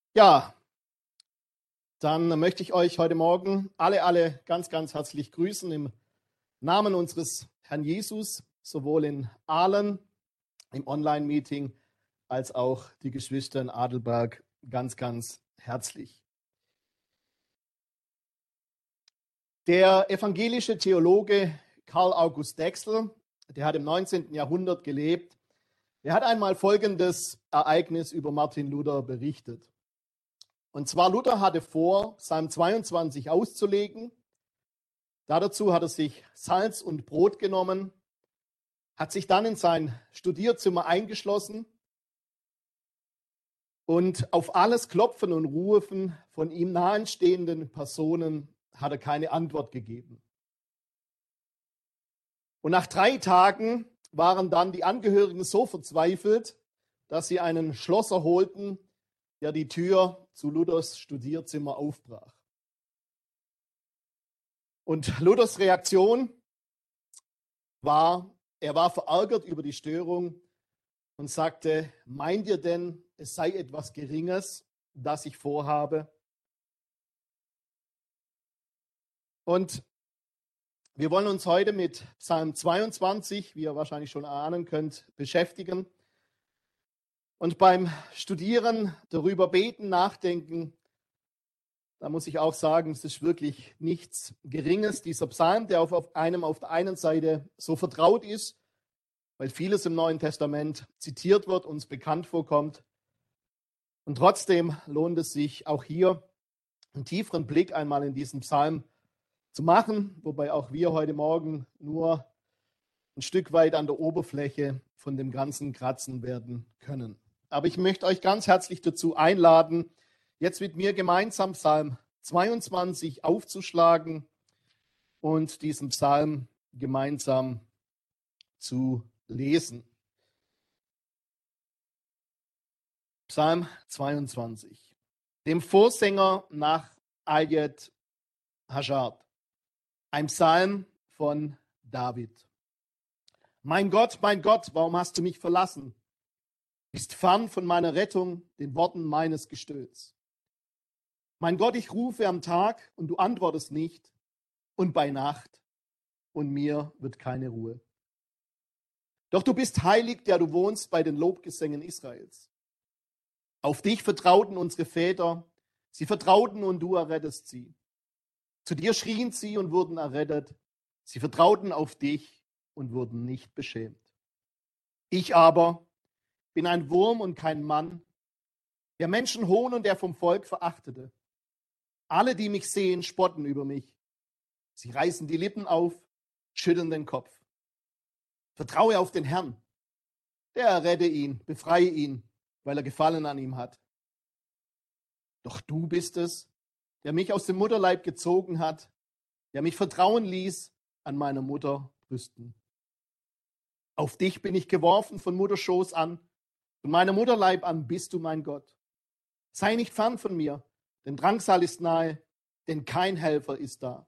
Ja, dann möchte ich euch heute Morgen alle ganz, ganz herzlich grüßen im Namen unseres Herrn Jesus, sowohl in Aalen im Online-Meeting als auch die Geschwister in Adelberg ganz, ganz herzlich. Der evangelische Theologe Karl August Dexel, der hat im 19. Jahrhundert gelebt, der hat einmal folgendes Ereignis über Martin Luther berichtet. Und zwar, Luther hatte vor, Psalm 22 auszulegen. Dazu hat er sich Salz und Brot genommen, hat sich dann in sein Studierzimmer eingeschlossen und auf alles Klopfen und Rufen von ihm nahestehenden Personen hat er keine Antwort gegeben. Und nach 3 Tagen waren dann die Angehörigen so verzweifelt, dass sie einen Schlosser holten, der die Tür zu Luthers Studierzimmer aufbrach. Und Luthers Reaktion war, er war verärgert über die Störung und sagte: Meint ihr denn, es sei etwas Geringes, das ich vorhabe? Und wir wollen uns heute mit Psalm 22, wie ihr wahrscheinlich schon ahnen könnt, beschäftigen. Und beim Studieren, darüber beten, nachdenken, da muss ich auch sagen, es ist wirklich nichts Geringes. Dieser Psalm, der auf der einen Seite so vertraut ist, weil vieles im Neuen Testament zitiert wird, uns bekannt vorkommt. Und trotzdem lohnt es sich auch hier einen tieferen Blick einmal in diesen Psalm zu machen, wobei auch wir heute Morgen nur ein Stück weit an der Oberfläche von dem Ganzen kratzen werden können. Aber ich möchte euch ganz herzlich dazu einladen, jetzt mit mir gemeinsam Psalm 22 aufzuschlagen und diesen Psalm gemeinsam zu lesen. Psalm 22. Dem Vorsänger nach Ayet Hashard. Ein Psalm von David. Mein Gott, warum hast du mich verlassen? Bist fern von meiner Rettung, den Worten meines Gestöhns. Mein Gott, ich rufe am Tag und du antwortest nicht, und bei Nacht und mir wird keine Ruhe. Doch du bist heilig, der du wohnst bei den Lobgesängen Israels. Auf dich vertrauten unsere Väter, sie vertrauten und du errettest sie. Zu dir schrien sie und wurden errettet. Sie vertrauten auf dich und wurden nicht beschämt. Ich aber bin ein Wurm und kein Mann, der Menschen hohn und der vom Volk verachtete. Alle, die mich sehen, spotten über mich. Sie reißen die Lippen auf, schütteln den Kopf. Vertraue auf den Herrn. Der errette ihn, befreie ihn, weil er Gefallen an ihm hat. Doch du bist es, der mich aus dem Mutterleib gezogen hat, der mich vertrauen ließ an meiner Mutter Brüsten. Auf dich bin ich geworfen von Mutterschoß an, von meiner Mutterleib an bist du mein Gott. Sei nicht fern von mir, denn Drangsal ist nahe, denn kein Helfer ist da.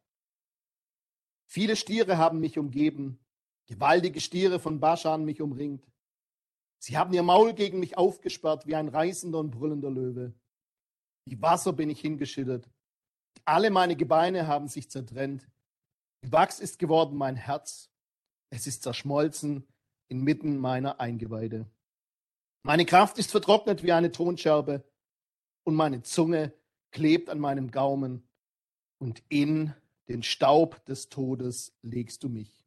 Viele Stiere haben mich umgeben, gewaltige Stiere von Baschan mich umringt. Sie haben ihr Maul gegen mich aufgesperrt wie ein reißender und brüllender Löwe. Wie Wasser bin ich hingeschüttet. Alle meine Gebeine haben sich zertrennt. Wie Wachs ist geworden mein Herz. Es ist zerschmolzen inmitten meiner Eingeweide. Meine Kraft ist vertrocknet wie eine Tonscherbe und meine Zunge klebt an meinem Gaumen und in den Staub des Todes legst du mich.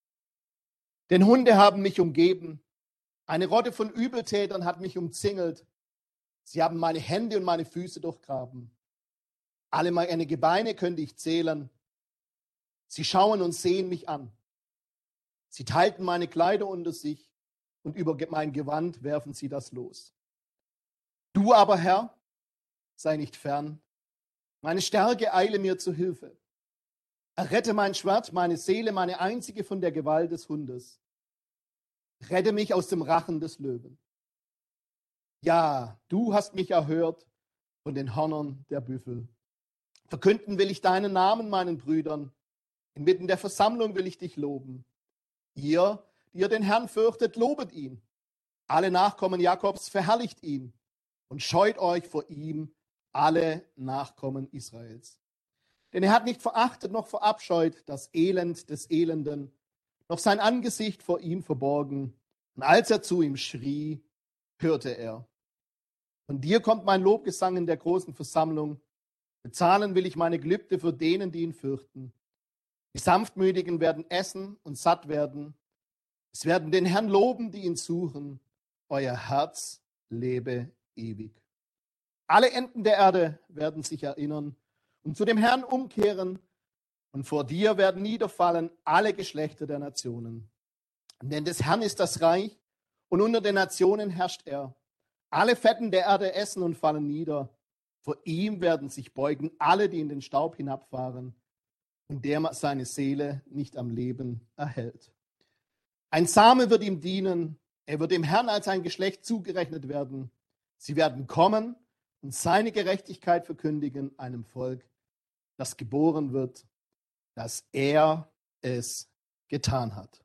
Denn Hunde haben mich umgeben, eine Rotte von Übeltätern hat mich umzingelt. Sie haben meine Hände und meine Füße durchgraben. Alle meine Gebeine könnte ich zählen. Sie schauen und sehen mich an. Sie teilten meine Kleider unter sich und über mein Gewand werfen sie das los. Du aber, Herr, sei nicht fern. Meine Stärke eile mir zu Hilfe. Errette mein Schwert, meine Seele, meine einzige von der Gewalt des Hundes. Rette mich aus dem Rachen des Löwen. Ja, du hast mich erhört von den Hörnern der Büffel. Verkünden will ich deinen Namen meinen Brüdern. Inmitten der Versammlung will ich dich loben. Ihr, die ihr den Herrn fürchtet, lobet ihn. Alle Nachkommen Jakobs verherrlicht ihn und scheut euch vor ihm alle Nachkommen Israels. Denn er hat nicht verachtet noch verabscheut das Elend des Elenden, noch sein Angesicht vor ihm verborgen. Und als er zu ihm schrie, hörte er. Von dir kommt mein Lobgesang in der großen Versammlung. Bezahlen will ich meine Gelübde für denen, die ihn fürchten. Die Sanftmütigen werden essen und satt werden. Es werden den Herrn loben, die ihn suchen. Euer Herz lebe ewig. Alle Enden der Erde werden sich erinnern und zu dem Herrn umkehren. Und vor dir werden niederfallen alle Geschlechter der Nationen. Denn des Herrn ist das Reich und unter den Nationen herrscht er. Alle Fetten der Erde essen und fallen nieder. Vor ihm werden sich beugen alle, die in den Staub hinabfahren und der seine Seele nicht am Leben erhält. Ein Same wird ihm dienen. Er wird dem Herrn als ein Geschlecht zugerechnet werden. Sie werden kommen und seine Gerechtigkeit verkündigen einem Volk, das geboren wird, dass er es getan hat.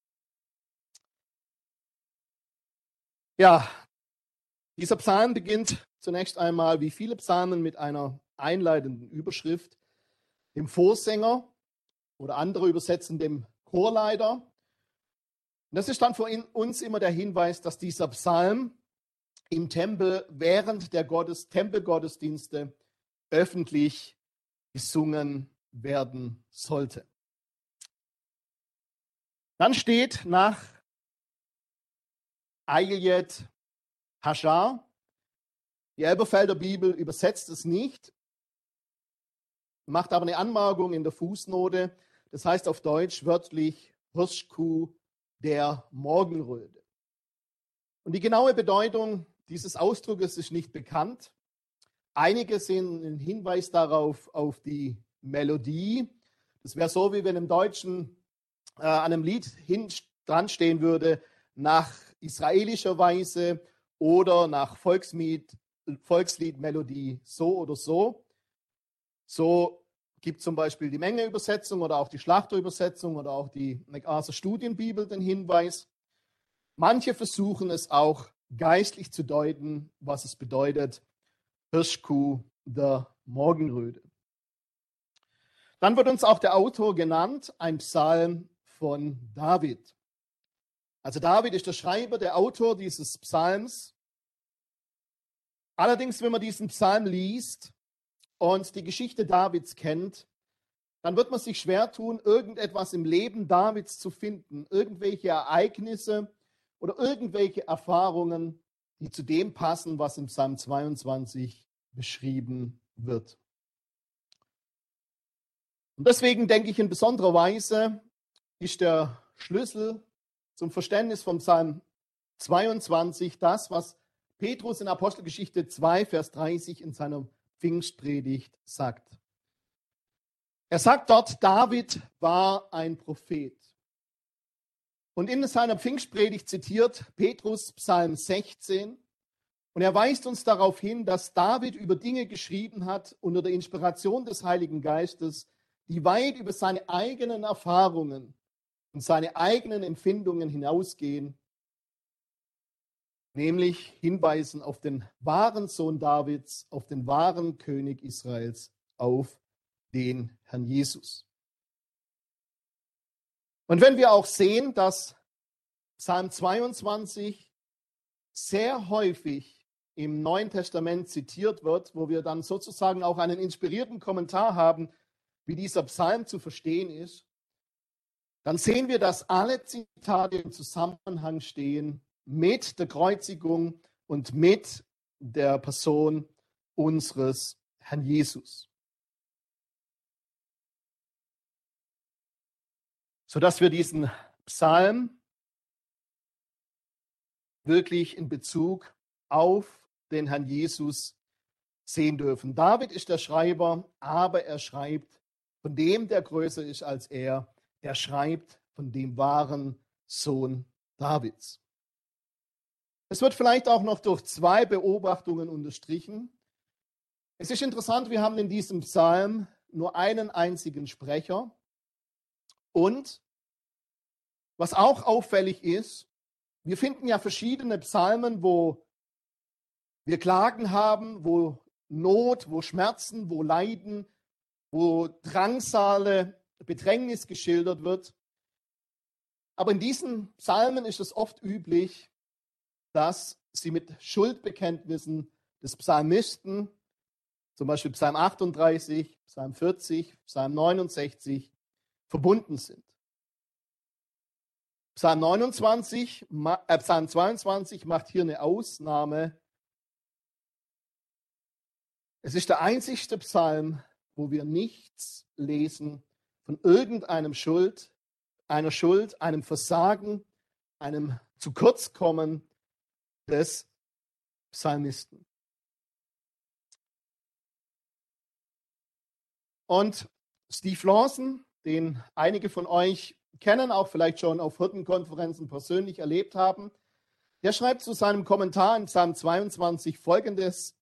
Ja, dieser Psalm beginnt zunächst einmal, wie viele Psalmen, mit einer einleitenden Überschrift, dem Vorsänger oder andere übersetzen dem Chorleiter. Und das ist dann für uns immer der Hinweis, dass dieser Psalm im Tempel während der Tempelgottesdienste öffentlich gesungen werden sollte. Dann steht nach Ayelet Hashar, die Elberfelder Bibel übersetzt es nicht, macht aber eine Anmerkung in der Fußnote, das heißt auf Deutsch wörtlich Hirschkuh der Morgenröte. Und die genaue Bedeutung dieses Ausdrucks ist nicht bekannt. Einige sehen einen Hinweis darauf, auf die Melodie. Das wäre so, wie wenn im Deutschen an einem Lied dran stehen würde, nach israelischer Weise oder nach Volksliedmelodie so oder so. So gibt zum Beispiel die Menge-Übersetzung oder auch die Schlachter-Übersetzung oder auch die MacArthur Studienbibel den Hinweis. Manche versuchen es auch geistlich zu deuten, was es bedeutet, Hirschkuh der Morgenröte. Dann wird uns auch der Autor genannt, ein Psalm von David. Also David ist der Schreiber, der Autor dieses Psalms. Allerdings, wenn man diesen Psalm liest und die Geschichte Davids kennt, dann wird man sich schwer tun, irgendetwas im Leben Davids zu finden, irgendwelche Ereignisse oder irgendwelche Erfahrungen, die zu dem passen, was im Psalm 22 beschrieben wird. Und deswegen denke ich, in besonderer Weise ist der Schlüssel zum Verständnis vom Psalm 22 das, was Petrus in Apostelgeschichte 2, Vers 30 in seiner Pfingstpredigt sagt. Er sagt dort, David war ein Prophet. Und in seiner Pfingstpredigt zitiert Petrus Psalm 16 und er weist uns darauf hin, dass David über Dinge geschrieben hat unter der Inspiration des Heiligen Geistes, die weit über seine eigenen Erfahrungen und seine eigenen Empfindungen hinausgehen, nämlich hinweisen auf den wahren Sohn Davids, auf den wahren König Israels, auf den Herrn Jesus. Und wenn wir auch sehen, dass Psalm 22 sehr häufig im Neuen Testament zitiert wird, wo wir dann sozusagen auch einen inspirierten Kommentar haben, wie dieser Psalm zu verstehen ist, dann sehen wir, dass alle Zitate im Zusammenhang stehen mit der Kreuzigung und mit der Person unseres Herrn Jesus. Sodass wir diesen Psalm wirklich in Bezug auf den Herrn Jesus sehen dürfen. David ist der Schreiber, aber er schreibt von dem, der größer ist als er. Er schreibt von dem wahren Sohn Davids. Es wird vielleicht auch noch durch zwei Beobachtungen unterstrichen. Es ist interessant, wir haben in diesem Psalm nur einen einzigen Sprecher. Und was auch auffällig ist, wir finden ja verschiedene Psalmen, wo wir Klagen haben, wo Not, wo Schmerzen, wo Leiden, wo Drangsale, Bedrängnis geschildert wird. Aber in diesen Psalmen ist es oft üblich, dass sie mit Schuldbekenntnissen des Psalmisten, zum Beispiel Psalm 38, Psalm 40, Psalm 69, verbunden sind. Psalm 22 macht hier eine Ausnahme. Es ist der einzigste Psalm, wo wir nichts lesen von irgendeiner Schuld, einem Versagen, einem Zukurzkommen des Psalmisten. Und Steve Lawson, den einige von euch kennen, auch vielleicht schon auf Hirtenkonferenzen persönlich erlebt haben, der schreibt zu seinem Kommentar in Psalm 22 Folgendes: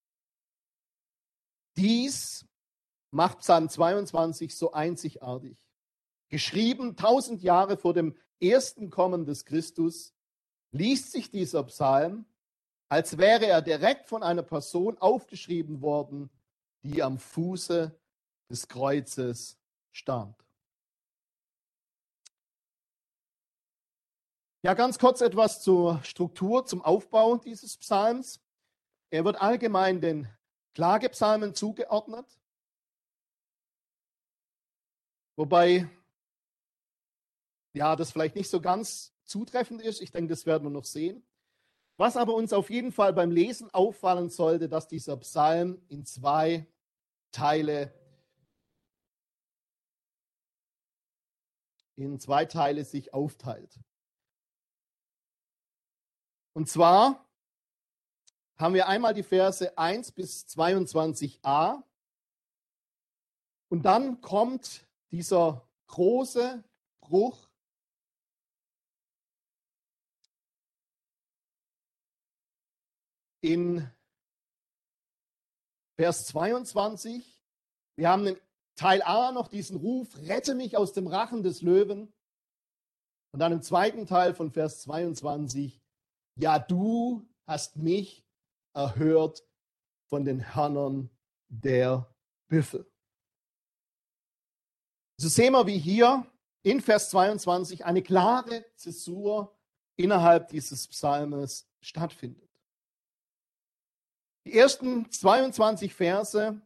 Dies macht Psalm 22 so einzigartig. Geschrieben 1000 Jahre vor dem ersten Kommen des Christus, liest sich dieser Psalm, als wäre er direkt von einer Person aufgeschrieben worden, die am Fuße des Kreuzes stand. Ja, ganz kurz etwas zur Struktur, zum Aufbau dieses Psalms. Er wird allgemein den Klagepsalmen zugeordnet, wobei ja, das vielleicht nicht so ganz zutreffend ist. Ich denke, das werden wir noch sehen. Was aber uns auf jeden Fall beim Lesen auffallen sollte, dass dieser Psalm in zwei Teile sich aufteilt. Und zwar haben wir einmal die Verse 1 bis 22a und dann kommt dieser große Bruch in Vers 22. Wir haben in Teil A noch diesen Ruf, rette mich aus dem Rachen des Löwen. Und dann im zweiten Teil von Vers 22, ja, du hast mich erhört von den Hörnern der Büffel. So sehen wir, wie hier in Vers 22 eine klare Zäsur innerhalb dieses Psalmes stattfindet. Die ersten 22 Verse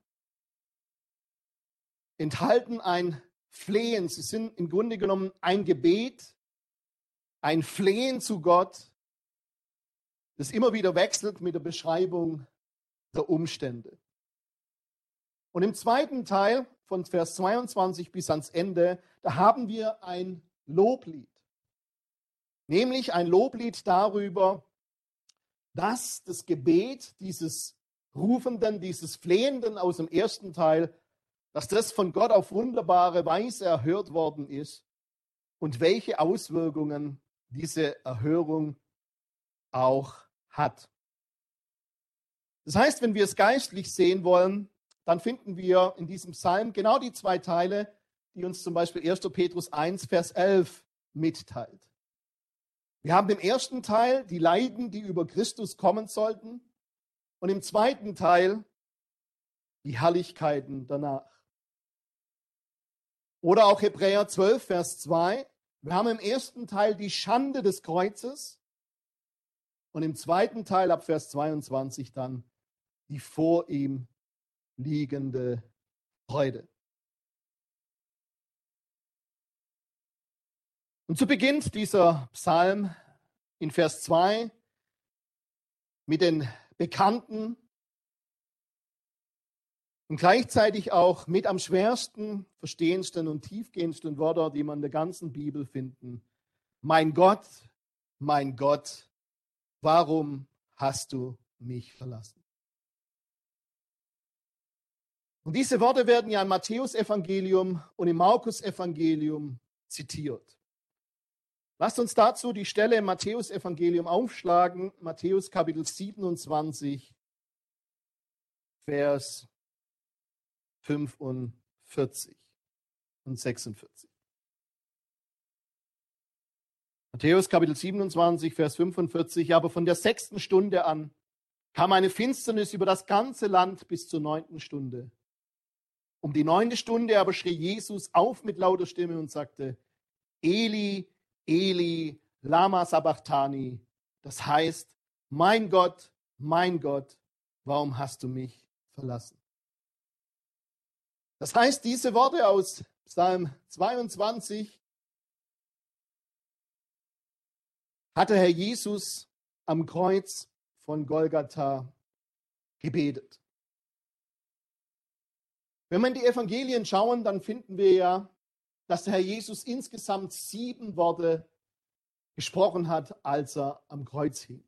enthalten ein Flehen. Sie sind im Grunde genommen ein Gebet, ein Flehen zu Gott, das immer wieder wechselt mit der Beschreibung der Umstände. Und im zweiten Teil von Vers 22 bis ans Ende, da haben wir ein Loblied. Nämlich ein Loblied darüber, dass das Gebet dieses Rufenden, dieses Flehenden aus dem ersten Teil, dass das von Gott auf wunderbare Weise erhört worden ist und welche Auswirkungen diese Erhörung auch hat. Das heißt, wenn wir es geistlich sehen wollen, dann finden wir in diesem Psalm genau die zwei Teile, die uns zum Beispiel 1. Petrus 1, Vers 11 mitteilt. Wir haben im ersten Teil die Leiden, die über Christus kommen sollten, und im zweiten Teil die Herrlichkeiten danach. Oder auch Hebräer 12, Vers 2. Wir haben im ersten Teil die Schande des Kreuzes und im zweiten Teil ab Vers 22 dann die vor ihm liegende Freude. Und so beginnt dieser Psalm in Vers 2 mit den bekannten und gleichzeitig auch mit am schwersten verstehendsten und tiefgehendsten Wörter, die man in der ganzen Bibel finden. Mein Gott, warum hast du mich verlassen? Und diese Worte werden ja im Matthäus-Evangelium und im Markus-Evangelium zitiert. Lasst uns dazu die Stelle im Matthäus-Evangelium aufschlagen, Matthäus Kapitel 27, Vers 45 und 46. Matthäus Kapitel 27, Vers 45, aber von der 6. Stunde an kam eine Finsternis über das ganze Land bis zur 9. Stunde. Um die 9. Stunde aber schrie Jesus auf mit lauter Stimme und sagte, Eli, Eli, lama sabachthani. Das heißt, mein Gott, warum hast du mich verlassen? Das heißt, diese Worte aus Psalm 22 hatte Herr Jesus am Kreuz von Golgatha gebetet. Wenn wir in die Evangelien schauen, dann finden wir ja, dass der Herr Jesus insgesamt 7 Worte gesprochen hat, als er am Kreuz hing.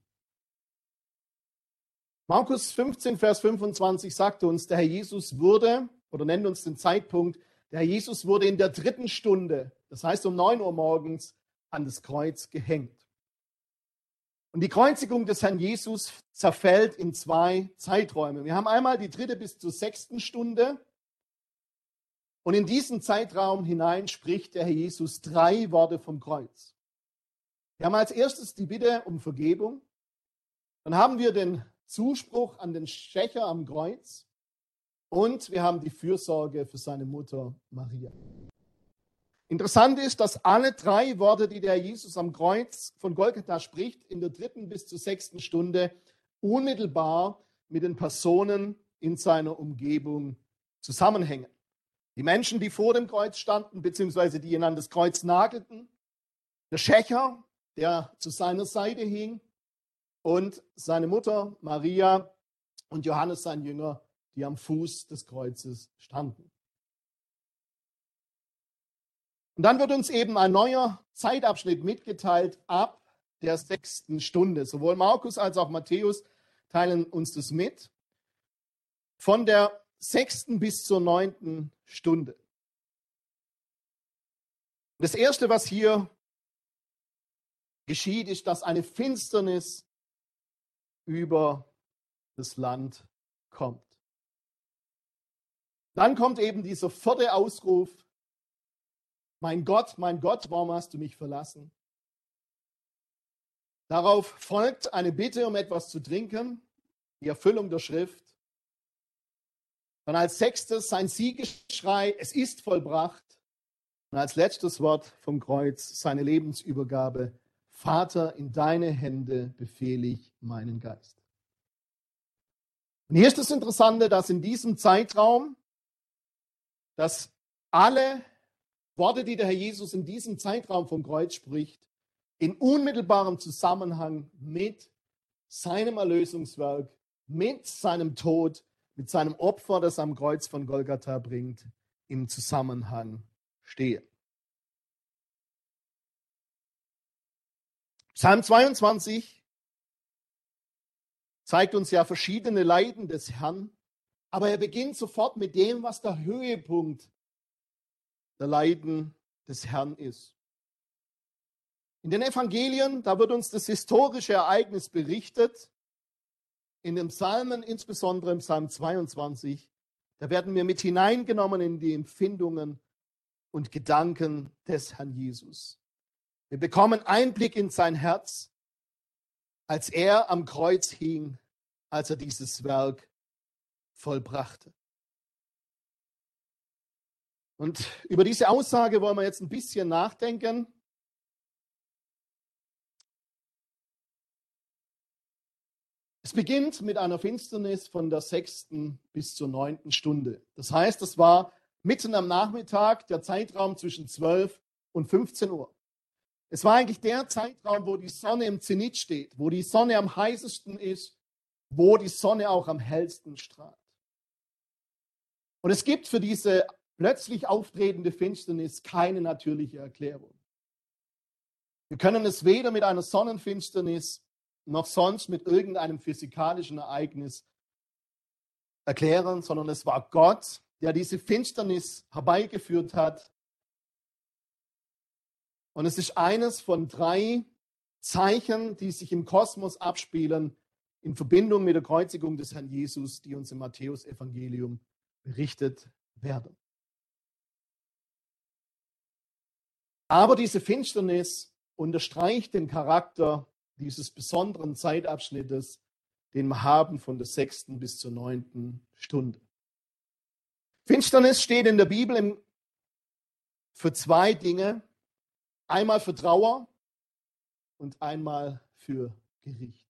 Markus 15, Vers 25 sagt uns, der Herr Jesus wurde, oder nennt uns den Zeitpunkt, der Herr Jesus wurde in der 3. Stunde, das heißt um 9 Uhr morgens, an das Kreuz gehängt. Und die Kreuzigung des Herrn Jesus zerfällt in 2 Zeiträume. Wir haben einmal die 3. bis zur 6. Stunde. Und in diesen Zeitraum hinein spricht der Herr Jesus 3 Worte vom Kreuz. Wir haben als erstes die Bitte um Vergebung. Dann haben wir den Zuspruch an den Schächer am Kreuz. Und wir haben die Fürsorge für seine Mutter Maria. Interessant ist, dass alle 3 Worte, die der Jesus am Kreuz von Golgatha spricht, in der 3. bis zur 6. Stunde unmittelbar mit den Personen in seiner Umgebung zusammenhängen. Die Menschen, die vor dem Kreuz standen, beziehungsweise die ihn an das Kreuz nagelten, der Schächer, der zu seiner Seite hing, und seine Mutter Maria und Johannes, sein Jünger, die am Fuß des Kreuzes standen. Und dann wird uns eben ein neuer Zeitabschnitt mitgeteilt ab der 6. Stunde. Sowohl Markus als auch Matthäus teilen uns das mit. Von der 6. bis zur 9. Stunde. Das Erste, was hier geschieht, ist, dass eine Finsternis über das Land kommt. Dann kommt eben dieser 4. Ausruf, mein Gott, warum hast du mich verlassen? Darauf folgt eine Bitte um etwas zu trinken, die Erfüllung der Schrift. Dann als 6. sein Siegesschrei, es ist vollbracht. Und als letztes Wort vom Kreuz seine Lebensübergabe, Vater, in deine Hände befehle ich meinen Geist. Und hier ist das Interessante, dass in diesem Zeitraum, dass alle Worte, die der Herr Jesus in diesem Zeitraum vom Kreuz spricht, in unmittelbarem Zusammenhang mit seinem Erlösungswerk, mit seinem Tod, mit seinem Opfer, das er am Kreuz von Golgatha bringt, im Zusammenhang stehen. Psalm 22 zeigt uns ja verschiedene Leiden des Herrn, aber er beginnt sofort mit dem, was der Höhepunkt der Leiden des Herrn ist. In den Evangelien, da wird uns das historische Ereignis berichtet. In den Psalmen, insbesondere im Psalm 22, da werden wir mit hineingenommen in die Empfindungen und Gedanken des Herrn Jesus. Wir bekommen Einblick in sein Herz, als er am Kreuz hing, als er dieses Werk vollbrachte. Und über diese Aussage wollen wir jetzt ein bisschen nachdenken. Es beginnt mit einer Finsternis von der 6. bis zur 9. Stunde. Das heißt, es war mitten am Nachmittag, der Zeitraum zwischen 12 und 15 Uhr. Es war eigentlich der Zeitraum, wo die Sonne im Zenit steht, wo die Sonne am heißesten ist, wo die Sonne auch am hellsten strahlt. Und es gibt für diese plötzlich auftretende Finsternis keine natürliche Erklärung. Wir können es weder mit einer Sonnenfinsternis noch sonst mit irgendeinem physikalischen Ereignis erklären, sondern es war Gott, der diese Finsternis herbeigeführt hat. Und es ist eines von 3 Zeichen, die sich im Kosmos abspielen, in Verbindung mit der Kreuzigung des Herrn Jesus, die uns im Matthäus-Evangelium berichtet werden. Aber diese Finsternis unterstreicht den Charakter dieses besonderen Zeitabschnittes, den wir haben von der 6. bis zur 9. Stunde. Finsternis steht in der Bibel für zwei Dinge. Einmal für Trauer und einmal für Gericht.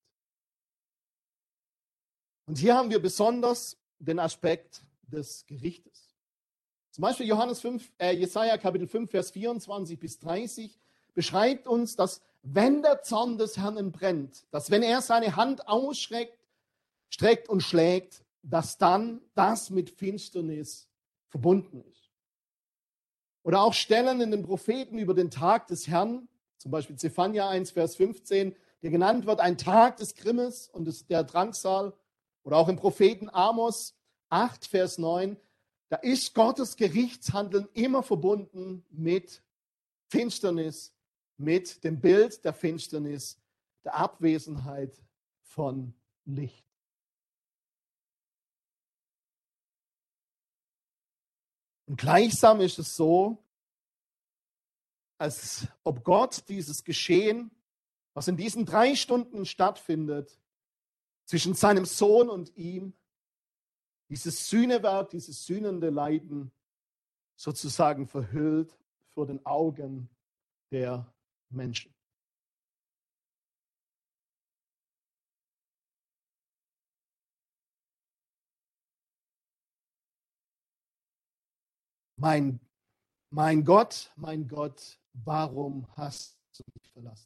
Und hier haben wir besonders den Aspekt des Gerichtes. Zum Beispiel Jesaja Kapitel 5, Vers 24 bis 30 beschreibt uns, dass wenn der Zorn des Herrn entbrennt, dass wenn er seine Hand ausstreckt und schlägt, dass dann das mit Finsternis verbunden ist. Oder auch Stellen in den Propheten über den Tag des Herrn, zum Beispiel Zephania 1, Vers 15, der genannt wird, ein Tag des Grimmes und der Drangsal. Oder auch im Propheten Amos 8, Vers 9, da ist Gottes Gerichtshandeln immer verbunden mit Finsternis, mit dem Bild der Finsternis, der Abwesenheit von Licht. Und gleichsam ist es so, als ob Gott dieses Geschehen, was in diesen 3 Stunden stattfindet, zwischen seinem Sohn und ihm, dieses Sühnewerk, dieses sühnende Leiden sozusagen verhüllt vor den Augen der Menschen. Mein Gott, warum hast du mich verlassen?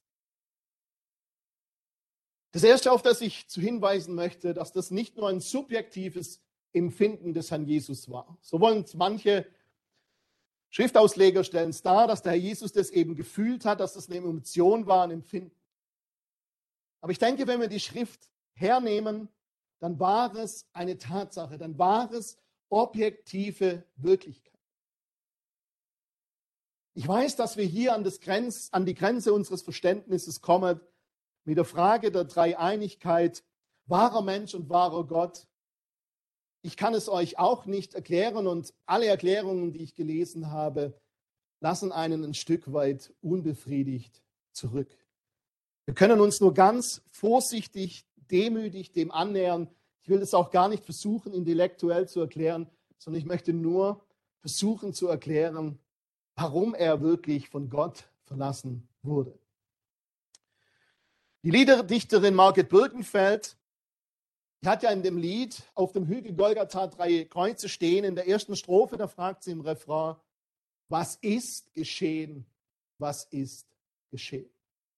Das Erste, auf das ich zu hinweisen möchte, dass das nicht nur ein subjektives Empfinden des Herrn Jesus war. So wollen manche Schriftausleger stellen es dar, dass der Herr Jesus das eben gefühlt hat, dass das eine Emotion war, ein Empfinden. Aber ich denke, wenn wir die Schrift hernehmen, dann war es eine Tatsache, dann war es objektive Wirklichkeit. Ich weiß, dass wir hier an die Grenze unseres Verständnisses kommen mit der Frage der Dreieinigkeit, wahrer Mensch und wahrer Gott. Ich kann es euch auch nicht erklären und alle Erklärungen, die ich gelesen habe, lassen einen ein Stück weit unbefriedigt zurück. Wir können uns nur ganz vorsichtig, demütig dem annähern. Ich will das auch gar nicht versuchen, intellektuell zu erklären, sondern ich möchte nur versuchen zu erklären, warum er wirklich von Gott verlassen wurde. Die Liederdichterin Margret Birkenfeld, die hat ja in dem Lied auf dem Hügel Golgatha 3 Kreuze stehen. In der ersten Strophe, da fragt sie im Refrain, was ist geschehen? Was ist geschehen?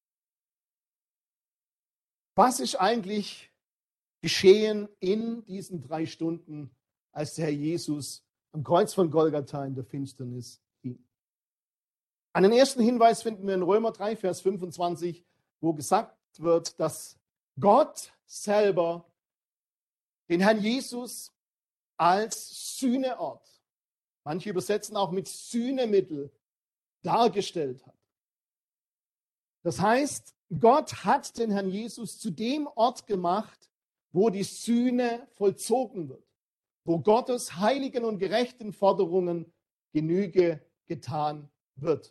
Was ist eigentlich geschehen in diesen 3 Stunden, als der Herr Jesus am Kreuz von Golgatha in der Finsternis hing? Einen ersten Hinweis finden wir in Römer 3, Vers 25, wo gesagt wird, dass Gott selber den Herrn Jesus als Sühneort, manche übersetzen auch mit Sühnemittel, dargestellt hat. Das heißt, Gott hat den Herrn Jesus zu dem Ort gemacht, wo die Sühne vollzogen wird, wo Gottes heiligen und gerechten Forderungen Genüge getan wird.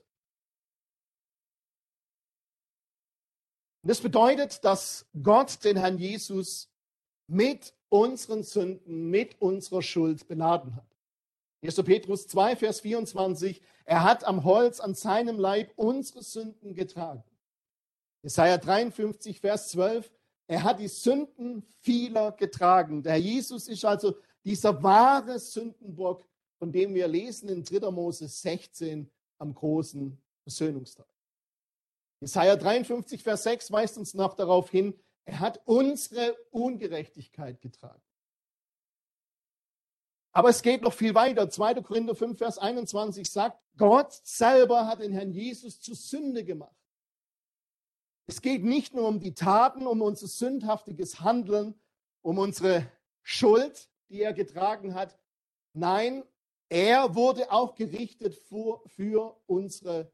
Und das bedeutet, dass Gott den Herrn Jesus mit unseren Sünden, mit unserer Schuld beladen hat. 1. Petrus 2, Vers 24, er hat am Holz an seinem Leib unsere Sünden getragen. Jesaja 53, Vers 12, er hat die Sünden vieler getragen. Der Herr Jesus ist also dieser wahre Sündenbock, von dem wir lesen in 3. Mose 16 am großen Versöhnungstag. Jesaja 53, Vers 6 weist uns noch darauf hin, er hat unsere Ungerechtigkeit getragen. Aber es geht noch viel weiter. 2. Korinther 5, Vers 21 sagt, Gott selber hat den Herrn Jesus zur Sünde gemacht. Es geht nicht nur um die Taten, um unser sündhaftiges Handeln, um unsere Schuld, die er getragen hat. Nein, er wurde auch gerichtet für unsere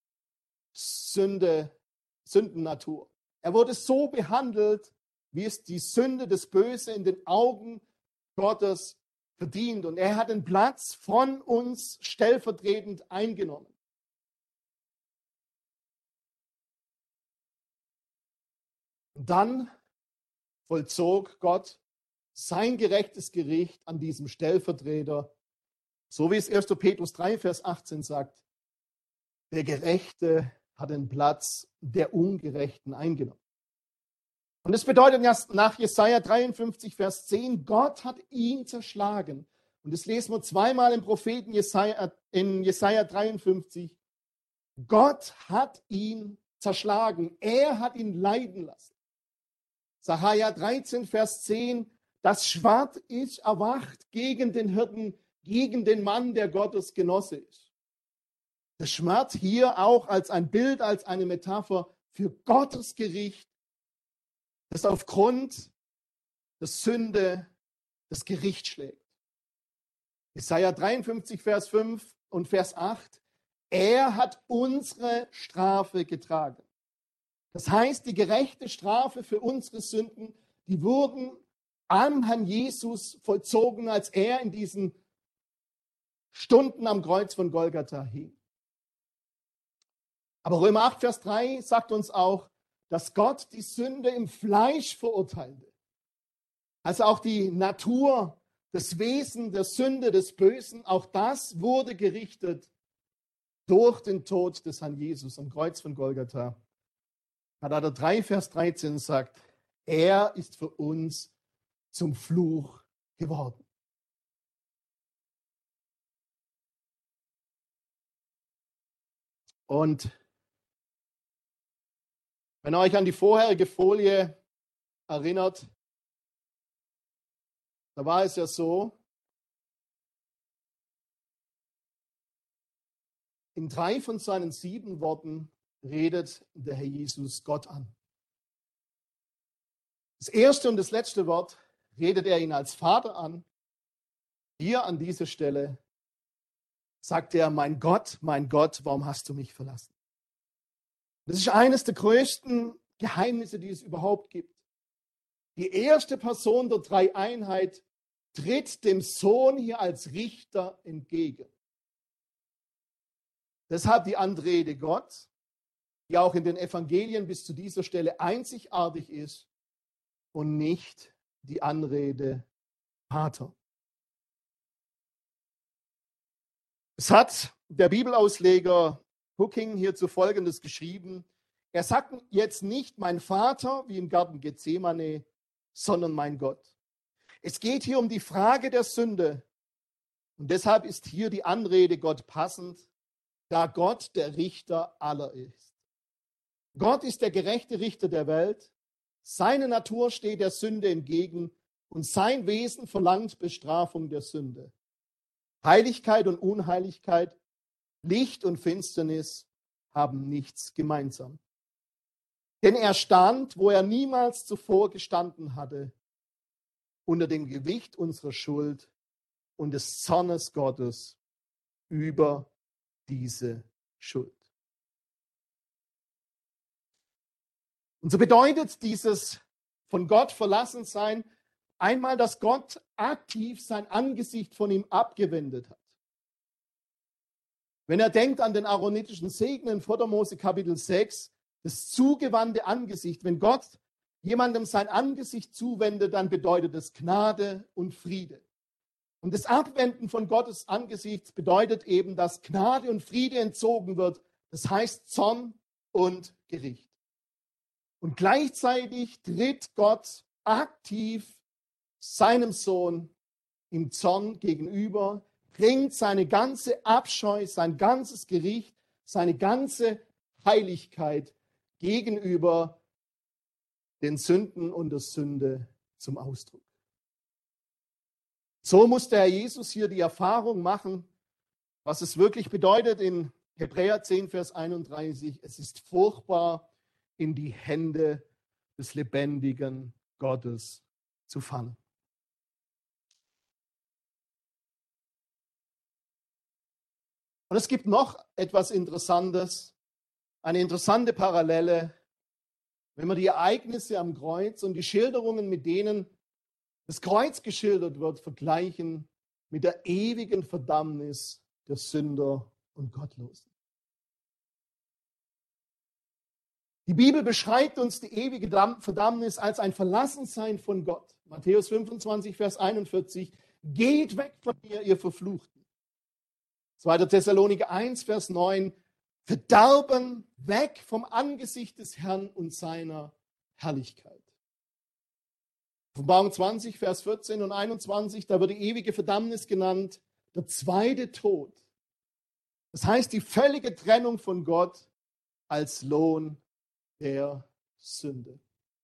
Sündennatur. Er wurde so behandelt, wie es die Sünde des Bösen in den Augen Gottes verdient. Und er hat den Platz von uns stellvertretend eingenommen. Und dann vollzog Gott sein gerechtes Gericht an diesem Stellvertreter, so wie es 1. Petrus 3, Vers 18 sagt, der Gerechte hat den Platz der Ungerechten eingenommen. Und das bedeutet nach Jesaja 53, Vers 10, Gott hat ihn zerschlagen. Und das lesen wir zweimal im Propheten in Jesaja 53. Gott hat ihn zerschlagen. Er hat ihn leiden lassen. Sacharja 13, Vers 10. Das Schwert ist erwacht gegen den Hirten, gegen den Mann, der Gottes Genosse ist. Das Schwert hier auch als ein Bild, als eine Metapher für Gottes Gericht, das aufgrund der Sünde das Gericht schlägt. Jesaja 53, Vers 5 und Vers 8. Er hat unsere Strafe getragen. Das heißt, die gerechte Strafe für unsere Sünden, die wurden am Herrn Jesus vollzogen, als er in diesen Stunden am Kreuz von Golgatha hing. Aber Römer 8, Vers 3 sagt uns auch, dass Gott die Sünde im Fleisch verurteilte. Also auch die Natur, das Wesen der Sünde, des Bösen, auch das wurde gerichtet durch den Tod des Herrn Jesus am Kreuz von Golgatha. Galater 3, Vers 13 sagt, er ist für uns zum Fluch geworden. Und wenn ihr euch an die vorherige Folie erinnert, da war es ja so, in 3 von seinen 7 Worten redet der Herr Jesus Gott an. Das erste und das letzte Wort redet er ihn als Vater an. Hier an dieser Stelle sagt er, mein Gott, warum hast du mich verlassen? Das ist eines der größten Geheimnisse, die es überhaupt gibt. Die erste Person der Dreieinheit tritt dem Sohn hier als Richter entgegen. Deshalb die Anrede Gott, die auch in den Evangelien bis zu dieser Stelle einzigartig ist und nicht die Anrede Vater. Es hat der Bibelausleger Hooking hierzu Folgendes geschrieben. Er sagt jetzt nicht mein Vater wie im Garten Gethsemane, sondern mein Gott. Es geht hier um die Frage der Sünde und deshalb ist hier die Anrede Gott passend, da Gott der Richter aller ist. Gott ist der gerechte Richter der Welt. Seine Natur steht der Sünde entgegen und sein Wesen verlangt Bestrafung der Sünde. Heiligkeit und Unheiligkeit, Licht und Finsternis haben nichts gemeinsam. Denn er stand, wo er niemals zuvor gestanden hatte, unter dem Gewicht unserer Schuld und des Zornes Gottes über diese Schuld. Und so bedeutet dieses von Gott verlassen sein einmal, dass Gott aktiv sein Angesicht von ihm abgewendet hat. Wenn er denkt an den aaronitischen Segen in 4. Mose Kapitel 6, das zugewandte Angesicht, wenn Gott jemandem sein Angesicht zuwendet, dann bedeutet es Gnade und Friede. Und das Abwenden von Gottes Angesicht bedeutet eben, dass Gnade und Friede entzogen wird. Das heißt Zorn und Gericht. Und gleichzeitig tritt Gott aktiv seinem Sohn im Zorn gegenüber, bringt seine ganze Abscheu, sein ganzes Gericht, seine ganze Heiligkeit gegenüber den Sünden und der Sünde zum Ausdruck. So muss der Herr Jesus hier die Erfahrung machen, was es wirklich bedeutet in Hebräer 10, Vers 31. Es ist furchtbar, in die Hände des lebendigen Gottes zu fallen. Und es gibt noch etwas Interessantes, eine interessante Parallele, wenn wir die Ereignisse am Kreuz und die Schilderungen, mit denen das Kreuz geschildert wird, vergleichen mit der ewigen Verdammnis der Sünder und Gottlosen. Die Bibel beschreibt uns die ewige Verdammnis als ein Verlassensein von Gott. Matthäus 25, Vers 41. Geht weg von mir, ihr Verfluchten. 2. Thessaloniker 1, Vers 9. Verderben weg vom Angesicht des Herrn und seiner Herrlichkeit. Offenbarung 20, Vers 14 und 21, da wird die ewige Verdammnis genannt, der zweite Tod. Das heißt, die völlige Trennung von Gott als Lohn der Sünde.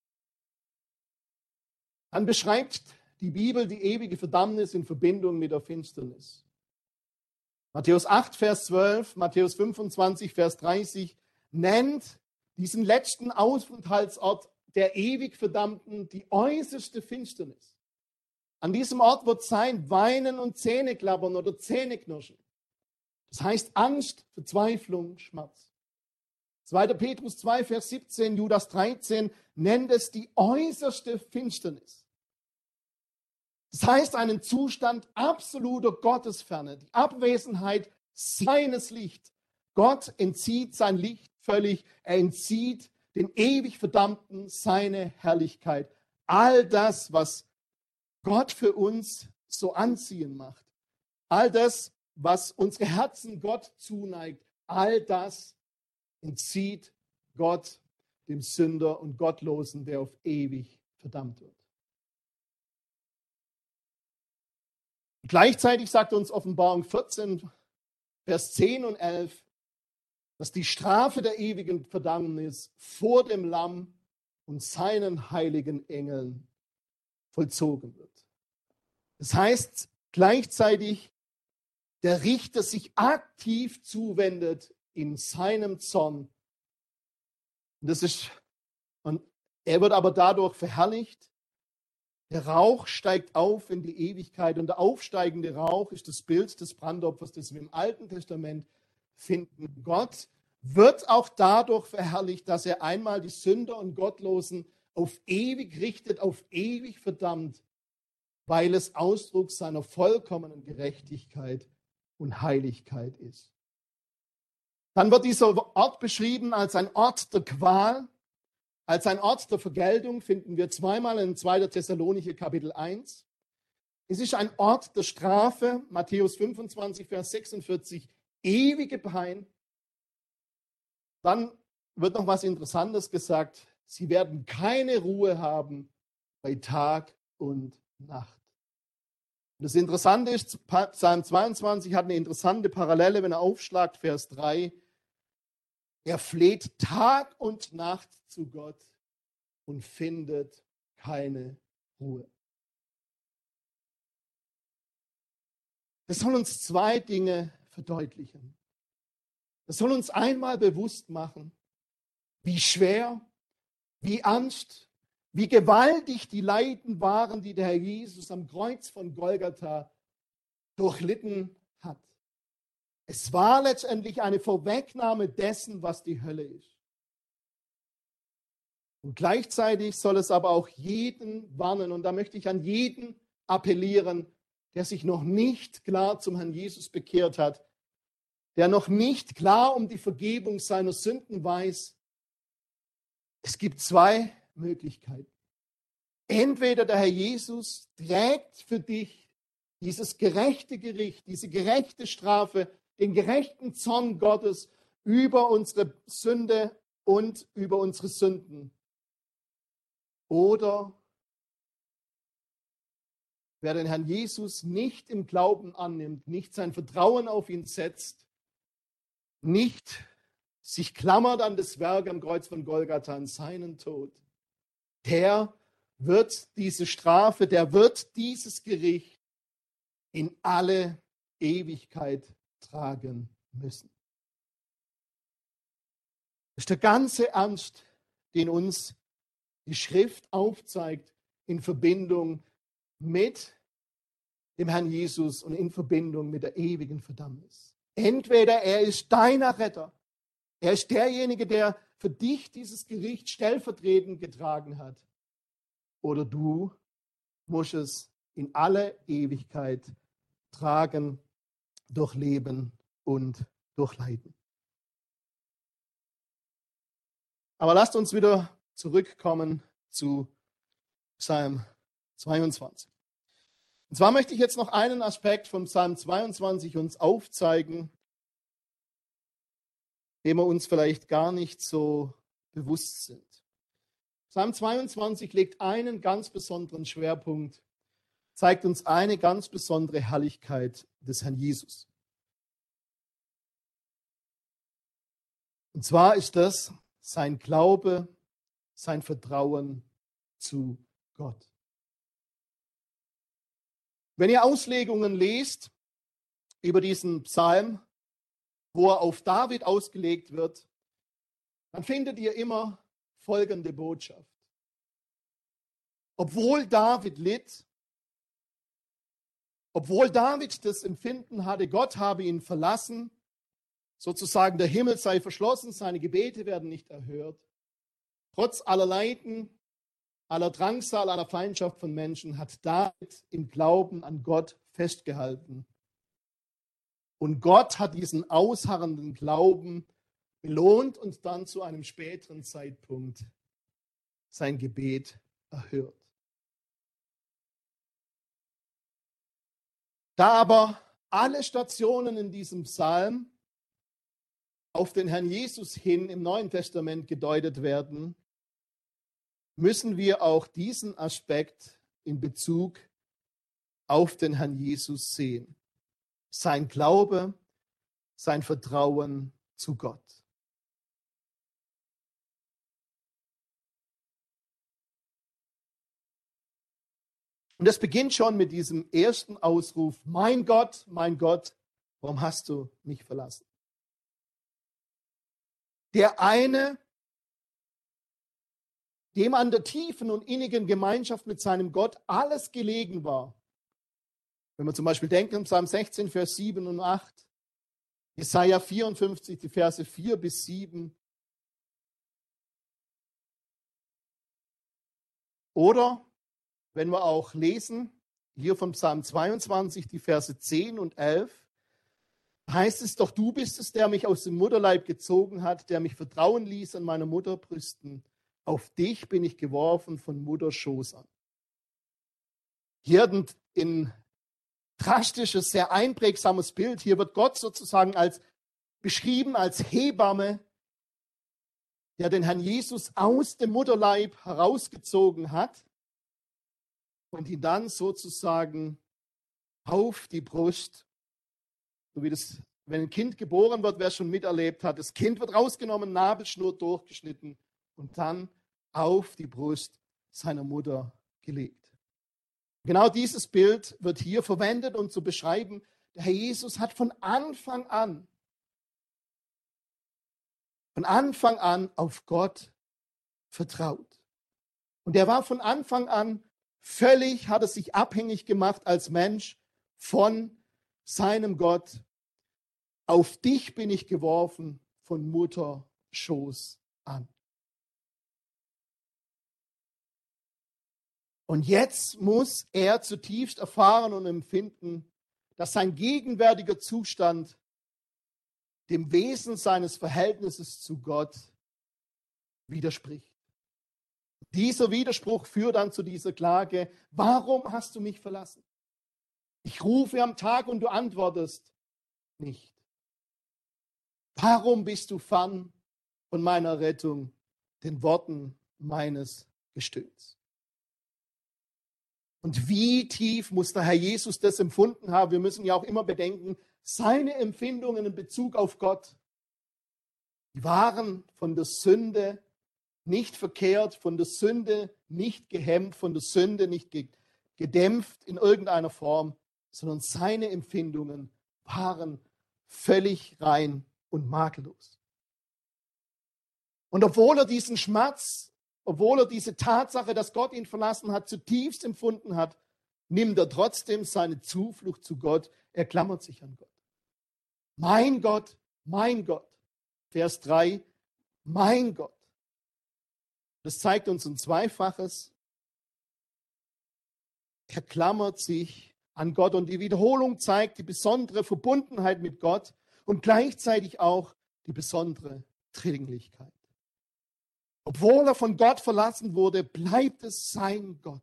Dann beschreibt die Bibel die ewige Verdammnis in Verbindung mit der Finsternis. Matthäus 8, Vers 12, Matthäus 25, Vers 30 nennt diesen letzten Aufenthaltsort der ewig Verdammten die äußerste Finsternis. An diesem Ort wird sein Weinen und Zähneklappern oder Zähneknirschen. Das heißt Angst, Verzweiflung, Schmerz. 2. Petrus 2, Vers 17, Judas 13 nennt es die äußerste Finsternis. Das heißt einen Zustand absoluter Gottesferne, die Abwesenheit seines Lichts. Gott entzieht sein Licht völlig, er entzieht den ewig Verdammten seine Herrlichkeit. All das, was Gott für uns so anziehend macht, all das, was unsere Herzen Gott zuneigt, all das entzieht Gott dem Sünder und Gottlosen, der auf ewig verdammt wird. Gleichzeitig sagt uns Offenbarung 14, Vers 10 und 11, dass die Strafe der ewigen Verdammnis vor dem Lamm und seinen heiligen Engeln vollzogen wird. Das heißt gleichzeitig, der Richter sich aktiv zuwendet in seinem Zorn. Und er wird aber dadurch verherrlicht. Der Rauch steigt auf in die Ewigkeit und der aufsteigende Rauch ist das Bild des Brandopfers, das wir im Alten Testament finden. Gott wird auch dadurch verherrlicht, dass er einmal die Sünder und Gottlosen auf ewig richtet, auf ewig verdammt, weil es Ausdruck seiner vollkommenen Gerechtigkeit und Heiligkeit ist. Dann wird dieser Ort beschrieben als ein Ort der Qual, als ein Ort der Vergeltung, finden wir zweimal in 2. Thessalonicher Kapitel 1. Es ist ein Ort der Strafe, Matthäus 25, Vers 46, ewige Pein. Dann wird noch was Interessantes gesagt. Sie werden keine Ruhe haben bei Tag und Nacht. Und das Interessante ist, Psalm 22 hat eine interessante Parallele, wenn er aufschlagt, Vers 3. Er fleht Tag und Nacht zu Gott und findet keine Ruhe. Das soll uns zwei Dinge verdeutlichen. Das soll uns einmal bewusst machen, wie schwer, wie ernst, wie gewaltig die Leiden waren, die der Herr Jesus am Kreuz von Golgatha durchlitten hat. Es war letztendlich eine Vorwegnahme dessen, was die Hölle ist. Und gleichzeitig soll es aber auch jeden warnen, und da möchte ich an jeden appellieren, der sich noch nicht klar zum Herrn Jesus bekehrt hat, der noch nicht klar um die Vergebung seiner Sünden weiß. Es gibt zwei Möglichkeiten. Entweder der Herr Jesus trägt für dich dieses gerechte Gericht, diese gerechte Strafe, den gerechten Zorn Gottes über unsere Sünde und über unsere Sünden. Oder wer den Herrn Jesus nicht im Glauben annimmt, nicht sein Vertrauen auf ihn setzt, nicht sich klammert an das Werk am Kreuz von Golgatha, an seinen Tod, der wird diese Strafe, der wird dieses Gericht in alle Ewigkeit tragen müssen. Das ist der ganze Ernst, den uns die Schrift aufzeigt in Verbindung mit dem Herrn Jesus und in Verbindung mit der ewigen Verdammnis. Entweder er ist deiner Retter, er ist derjenige, der für dich dieses Gericht stellvertretend getragen hat, oder du musst es in alle Ewigkeit tragen, durchleben und durchleiden. Aber lasst uns wieder zurückkommen zu Psalm 22. Und zwar möchte ich jetzt noch einen Aspekt von Psalm 22 uns aufzeigen, dem wir uns vielleicht gar nicht so bewusst sind. Psalm 22 legt einen ganz besonderen Schwerpunkt, zeigt uns eine ganz besondere Herrlichkeit des Herrn Jesus. Und zwar ist das sein Glaube, sein Vertrauen zu Gott. Wenn ihr Auslegungen lest über diesen Psalm, wo er auf David ausgelegt wird, dann findet ihr immer folgende Botschaft. Obwohl David litt, obwohl David das Empfinden hatte, Gott habe ihn verlassen, sozusagen der Himmel sei verschlossen, seine Gebete werden nicht erhört, trotz aller Leiden, aller Drangsal, aller Feindschaft von Menschen hat David im Glauben an Gott festgehalten. Und Gott hat diesen ausharrenden Glauben belohnt und dann zu einem späteren Zeitpunkt sein Gebet erhört. Da aber alle Stationen in diesem Psalm auf den Herrn Jesus hin im Neuen Testament gedeutet werden, müssen wir auch diesen Aspekt in Bezug auf den Herrn Jesus sehen. Sein Glaube, sein Vertrauen zu Gott. Und das beginnt schon mit diesem ersten Ausruf, mein Gott, warum hast du mich verlassen? Der eine, dem an der tiefen und innigen Gemeinschaft mit seinem Gott alles gelegen war. Wenn wir zum Beispiel denken, Psalm 16, Vers 7 und 8, Jesaja 54, die Verse 4 bis 7. Oder wenn wir auch lesen, hier von Psalm 22, die Verse 10 und 11, heißt es doch, du bist es, der mich aus dem Mutterleib gezogen hat, der mich vertrauen ließ an meiner Mutterbrüsten. Auf dich bin ich geworfen von Mutterschoß an. Hier ein drastisches, sehr einprägsames Bild. Hier wird Gott sozusagen beschrieben als Hebamme, der den Herrn Jesus aus dem Mutterleib herausgezogen hat und ihn dann sozusagen auf die Brust, so wie das, wenn ein Kind geboren wird, wer schon miterlebt hat, das Kind wird rausgenommen, Nabelschnur durchgeschnitten und dann auf die Brust seiner Mutter gelegt. Genau dieses Bild wird hier verwendet, um zu beschreiben, der Herr Jesus hat von Anfang an auf Gott vertraut. Und er war von Anfang an hat er sich abhängig gemacht als Mensch von seinem Gott. Auf dich bin ich geworfen von Mutterschoß an. Und jetzt muss er zutiefst erfahren und empfinden, dass sein gegenwärtiger Zustand dem Wesen seines Verhältnisses zu Gott widerspricht. Dieser Widerspruch führt dann zu dieser Klage, warum hast du mich verlassen? Ich rufe am Tag und du antwortest nicht. Warum bist du fern von meiner Rettung, den Worten meines Gestöhns? Und wie tief muss der Herr Jesus das empfunden haben? Wir müssen ja auch immer bedenken, seine Empfindungen in Bezug auf Gott, die waren von der Sünde nicht verkehrt, von der Sünde nicht gehemmt, von der Sünde nicht gedämpft in irgendeiner Form, sondern seine Empfindungen waren völlig rein und makellos. Und obwohl er diesen Schmerz, obwohl er diese Tatsache, dass Gott ihn verlassen hat, zutiefst empfunden hat, nimmt er trotzdem seine Zuflucht zu Gott. Er klammert sich an Gott. Mein Gott, Vers 3, mein Gott. Das zeigt uns ein Zweifaches. Er klammert sich an Gott und die Wiederholung zeigt die besondere Verbundenheit mit Gott und gleichzeitig auch die besondere Dringlichkeit. Obwohl er von Gott verlassen wurde, bleibt es sein Gott.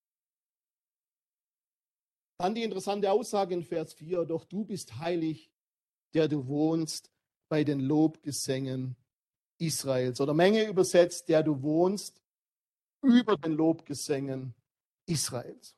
Dann die interessante Aussage in Vers 4, doch du bist heilig, der du wohnst bei den Lobgesängen Israels. Oder Menge übersetzt, der du wohnst über den Lobgesängen Israels.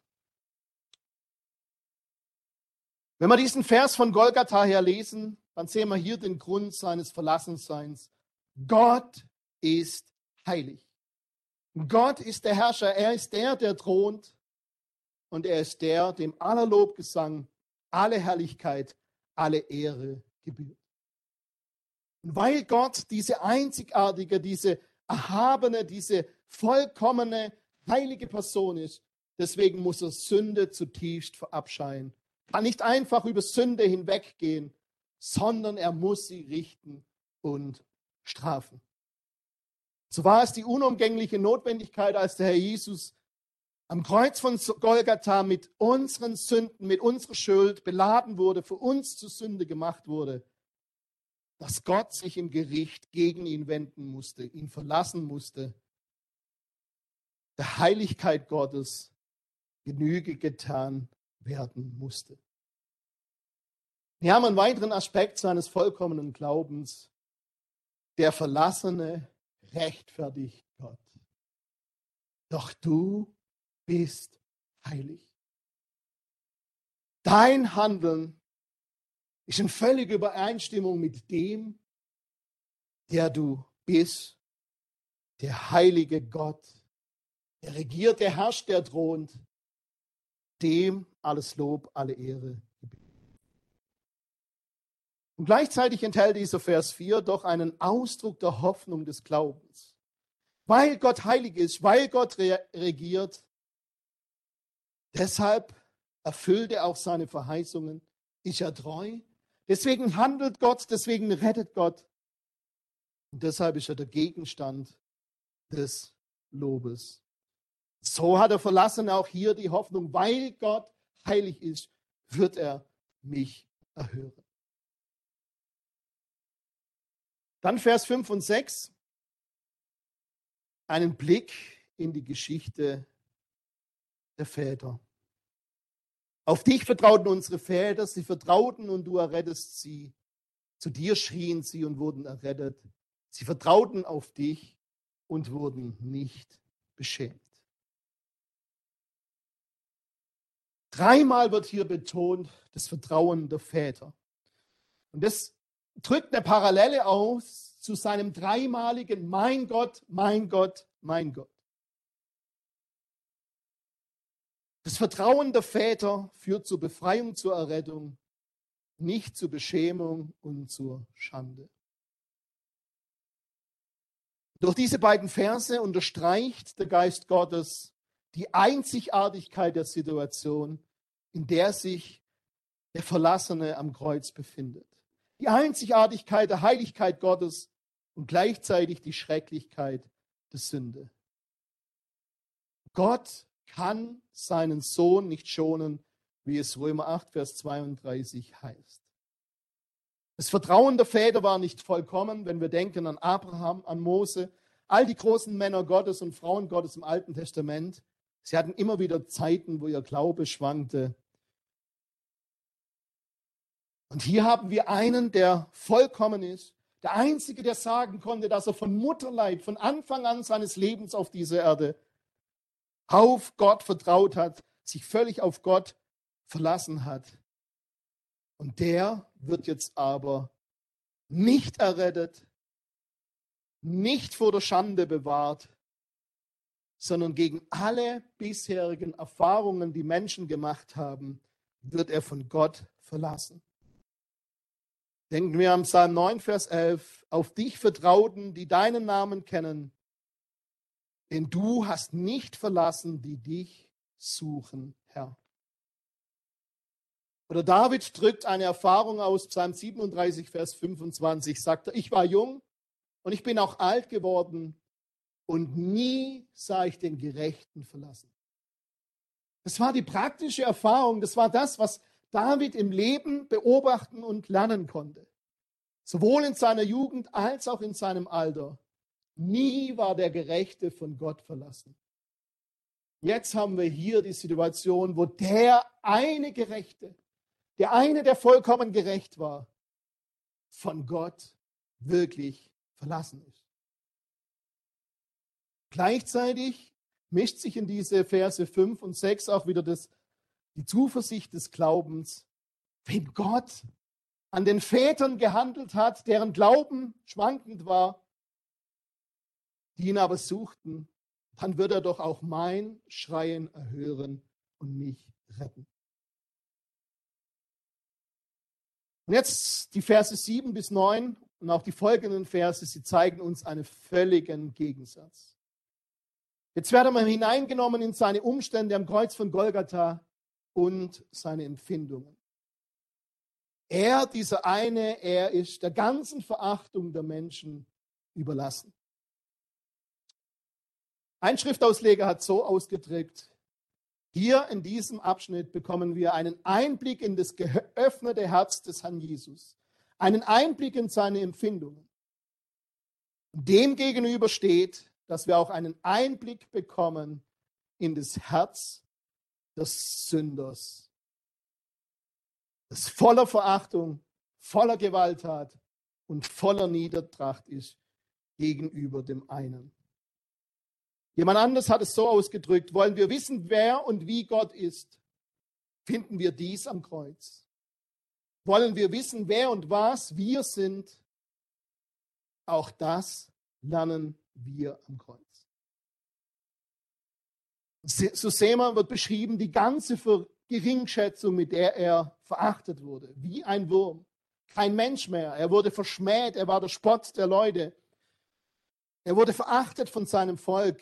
Wenn wir diesen Vers von Golgatha her lesen, dann sehen wir hier den Grund seines Verlassenseins. Gott ist heilig. Gott ist der Herrscher. Er ist der, der thront. Und er ist der, dem aller Lobgesang, alle Herrlichkeit, alle Ehre gebührt. Und weil Gott diese einzigartige, diese erhabene, diese vollkommene, heilige Person ist, deswegen muss er Sünde zutiefst verabscheuen. Kann nicht einfach über Sünde hinweggehen, sondern er muss sie richten und strafen. So war es die unumgängliche Notwendigkeit, als der Herr Jesus am Kreuz von Golgatha mit unseren Sünden, mit unserer Schuld beladen wurde, für uns zur Sünde gemacht wurde, dass Gott sich im Gericht gegen ihn wenden musste, ihn verlassen musste, der Heiligkeit Gottes Genüge getan werden musste. Wir haben einen weiteren Aspekt seines vollkommenen Glaubens. Der Verlassene rechtfertigt Gott. Doch du bist heilig. Dein Handeln ist in völliger Übereinstimmung mit dem, der du bist, der heilige Gott, der regiert, der herrscht, der thront, dem alles Lob, alle Ehre gebührt. Und gleichzeitig enthält dieser Vers 4 doch einen Ausdruck der Hoffnung des Glaubens. Weil Gott heilig ist, weil Gott regiert, deshalb erfüllt er auch seine Verheißungen, ist er treu. Deswegen handelt Gott, deswegen rettet Gott. Und deshalb ist er der Gegenstand des Lobes. So hat der Verlassene auch hier die Hoffnung, weil Gott heilig ist, wird er mich erhören. Dann Vers 5 und 6, einen Blick in die Geschichte der Väter. Auf dich vertrauten unsere Väter, sie vertrauten und du errettest sie. Zu dir schrien sie und wurden errettet. Sie vertrauten auf dich und wurden nicht beschämt. Dreimal wird hier betont das Vertrauen der Väter. Und das drückt eine Parallele aus zu seinem dreimaligen Mein Gott, mein Gott, mein Gott. Das Vertrauen der Väter führt zur Befreiung, zur Errettung, nicht zur Beschämung und zur Schande. Durch diese beiden Verse unterstreicht der Geist Gottes die Einzigartigkeit der Situation, in der sich der Verlassene am Kreuz befindet. Die Einzigartigkeit der Heiligkeit Gottes und gleichzeitig die Schrecklichkeit der Sünde. Gott kann seinen Sohn nicht schonen, wie es Römer 8, Vers 32 heißt. Das Vertrauen der Väter war nicht vollkommen, wenn wir denken an Abraham, an Mose, all die großen Männer Gottes und Frauen Gottes im Alten Testament. Sie hatten immer wieder Zeiten, wo ihr Glaube schwankte. Und hier haben wir einen, der vollkommen ist, der Einzige, der sagen konnte, dass er von Mutterleib, von Anfang an seines Lebens auf dieser Erde auf Gott vertraut hat, sich völlig auf Gott verlassen hat. Und der wird jetzt aber nicht errettet, nicht vor der Schande bewahrt, sondern gegen alle bisherigen Erfahrungen, die Menschen gemacht haben, wird er von Gott verlassen. Denken wir am Psalm 9, Vers 11, auf dich vertrauten, die deinen Namen kennen, denn du hast nicht verlassen, die dich suchen, Herr. Oder David drückt eine Erfahrung aus, Psalm 37, Vers 25, sagt er, ich war jung und ich bin auch alt geworden und nie sah ich den Gerechten verlassen. Das war die praktische Erfahrung, das war das, was David im Leben beobachten und lernen konnte. Sowohl in seiner Jugend als auch in seinem Alter. Nie war der Gerechte von Gott verlassen. Jetzt haben wir hier die Situation, wo der eine Gerechte, der eine, der vollkommen gerecht war, von Gott wirklich verlassen ist. Gleichzeitig mischt sich in diese Verse 5 und 6 auch wieder die Zuversicht des Glaubens. Wenn Gott an den Vätern gehandelt hat, deren Glauben schwankend war, die ihn aber suchten, dann wird er doch auch mein Schreien erhören und mich retten. Und jetzt die Verse 7 bis 9 und auch die folgenden Verse, sie zeigen uns einen völligen Gegensatz. Jetzt werden wir hineingenommen in seine Umstände am Kreuz von Golgatha und seine Empfindungen. Dieser eine, er ist der ganzen Verachtung der Menschen überlassen. Ein Schriftausleger hat so ausgedrückt: Hier in diesem Abschnitt bekommen wir einen Einblick in das geöffnete Herz des Herrn Jesus, einen Einblick in seine Empfindungen. Dem gegenüber steht, dass wir auch einen Einblick bekommen in das Herz des Sünders, das voller Verachtung, voller Gewalttat und voller Niedertracht ist gegenüber dem einen. Jemand anderes hat es so ausgedrückt: Wollen wir wissen, wer und wie Gott ist, finden wir dies am Kreuz. Wollen wir wissen, wer und was wir sind, auch das lernen wir am Kreuz. So sehen wir, wird beschrieben, die ganze Geringschätzung, mit der er verachtet wurde, wie ein Wurm. Kein Mensch mehr. Er wurde verschmäht, er war der Spott der Leute. Er wurde verachtet von seinem Volk.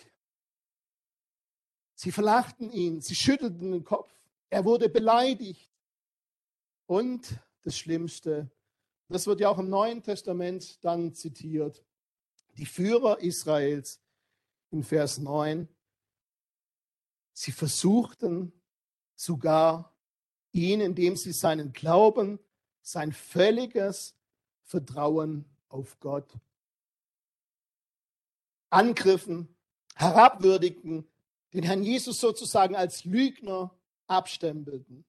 Sie verlachten ihn, sie schüttelten den Kopf. Er wurde beleidigt. Und das Schlimmste, das wird ja auch im Neuen Testament dann zitiert, die Führer Israels in Vers 9, sie versuchten sogar ihn, indem sie seinen Glauben, sein völliges Vertrauen auf Gott angriffen, herabwürdigten, den Herrn Jesus sozusagen als Lügner abstempelten.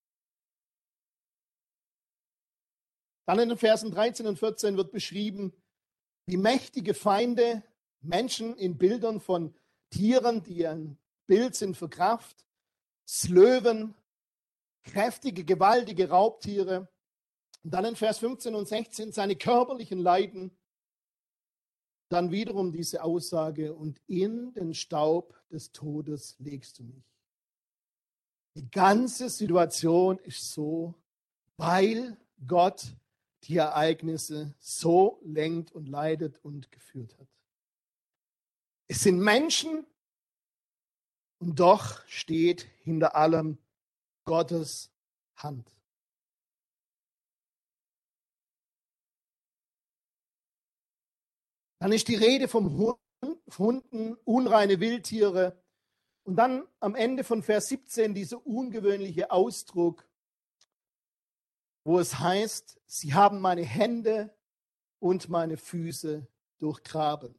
Dann in den Versen 13 und 14 wird beschrieben, wie mächtige Feinde Menschen in Bildern von Tieren, die ein Bild sind für Kraft, Löwen, kräftige, gewaltige Raubtiere. Und dann in Vers 15 und 16 seine körperlichen Leiden. Dann wiederum diese Aussage: Und in den Staub des Todes legst du mich. Die ganze Situation ist so, weil Gott die Ereignisse so lenkt und leitet und geführt hat. Es sind Menschen und doch steht hinter allem Gottes Hand. Dann ist die Rede vom Hunden, unreine Wildtiere. Und dann am Ende von Vers 17 dieser ungewöhnliche Ausdruck, wo es heißt, sie haben meine Hände und meine Füße durchgraben.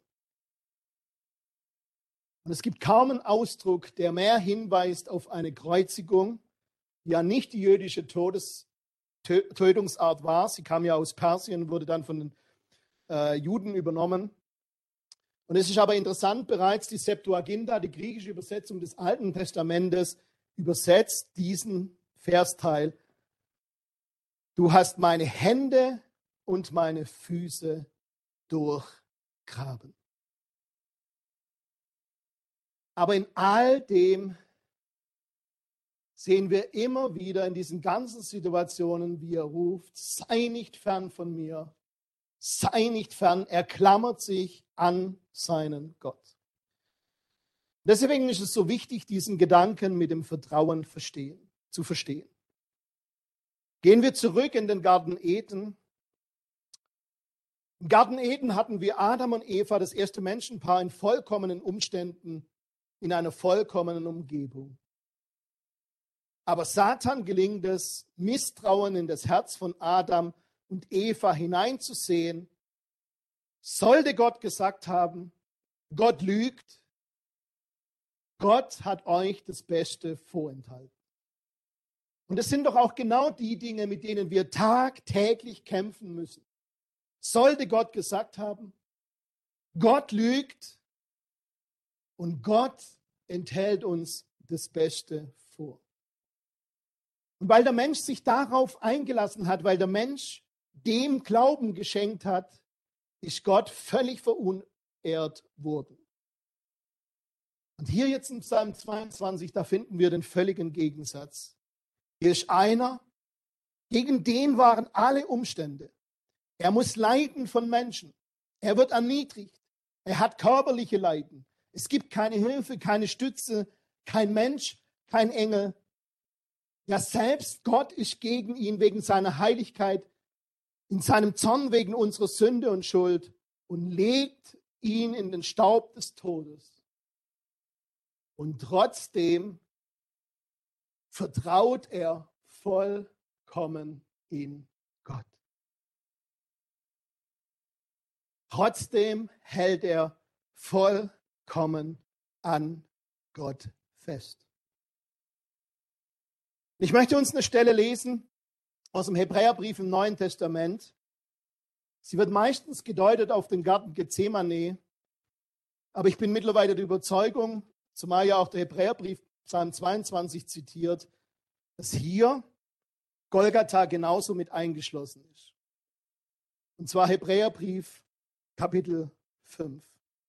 Und es gibt kaum einen Ausdruck, der mehr hinweist auf eine Kreuzigung, die ja nicht die jüdische Tötungsart war. Sie kam ja aus Persien, wurde dann von den Juden übernommen. Und es ist aber interessant, bereits die Septuaginta, die griechische Übersetzung des Alten Testamentes, übersetzt diesen Versteil: Du hast meine Hände und meine Füße durchgraben. Aber in all dem sehen wir immer wieder in diesen ganzen Situationen, wie er ruft: Sei nicht fern von mir, sei nicht fern. Er klammert sich an seinen Gott. Deswegen ist es so wichtig, diesen Gedanken mit dem Vertrauen zu verstehen. Gehen wir zurück in den Garten Eden. Im Garten Eden hatten wir Adam und Eva, das erste Menschenpaar, in vollkommenen Umständen, in einer vollkommenen Umgebung. Aber Satan gelingt es, Misstrauen in das Herz von Adam und Eva hineinzusehen. Sollte Gott gesagt haben, Gott lügt. Gott hat euch das Beste vorenthalten. Und es sind doch auch genau die Dinge, mit denen wir tagtäglich kämpfen müssen. Sollte Gott gesagt haben, Gott lügt und Gott enthält uns das Beste vor. Und weil der Mensch sich darauf eingelassen hat, weil der Mensch dem Glauben geschenkt hat, ist Gott völlig verunehrt worden. Und hier jetzt in Psalm 22, da finden wir den völligen Gegensatz. Hier ist einer, gegen den waren alle Umstände. Er muss leiden von Menschen. Er wird erniedrigt. Er hat körperliche Leiden. Es gibt keine Hilfe, keine Stütze, kein Mensch, kein Engel. Ja, selbst Gott ist gegen ihn wegen seiner Heiligkeit, in seinem Zorn wegen unserer Sünde und Schuld und legt ihn in den Staub des Todes. Und trotzdem vertraut er vollkommen in Gott. Trotzdem hält er vollkommen an Gott fest. Ich möchte uns eine Stelle lesen aus dem Hebräerbrief im Neuen Testament. Sie wird meistens gedeutet auf den Garten Gethsemane, aber ich bin mittlerweile der Überzeugung, zumal ja auch der Hebräerbrief Psalm 22 zitiert, dass hier Golgatha genauso mit eingeschlossen ist. Und zwar Hebräerbrief Kapitel 5,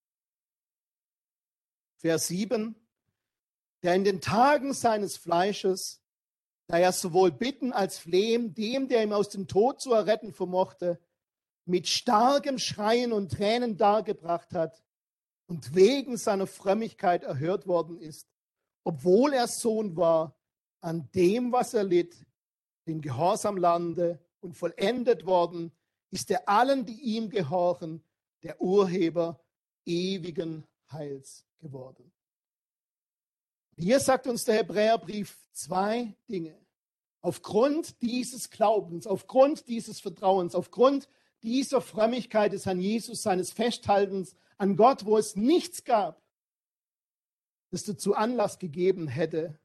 Vers 7. Der in den Tagen seines Fleisches, da er sowohl bitten als flehen, dem, der ihm aus dem Tod zu erretten vermochte, mit starkem Schreien und Tränen dargebracht hat und wegen seiner Frömmigkeit erhört worden ist, obwohl er Sohn war, an dem, was er litt, den Gehorsam lernte und vollendet worden, ist er allen, die ihm gehorchen, der Urheber ewigen Heils geworden. Hier sagt uns der Hebräerbrief zwei Dinge. Aufgrund dieses Glaubens, aufgrund dieses Vertrauens, aufgrund dieser Frömmigkeit des Herrn Jesus, seines Festhaltens an Gott, wo es nichts gab, das dazu Anlass gegeben hätte,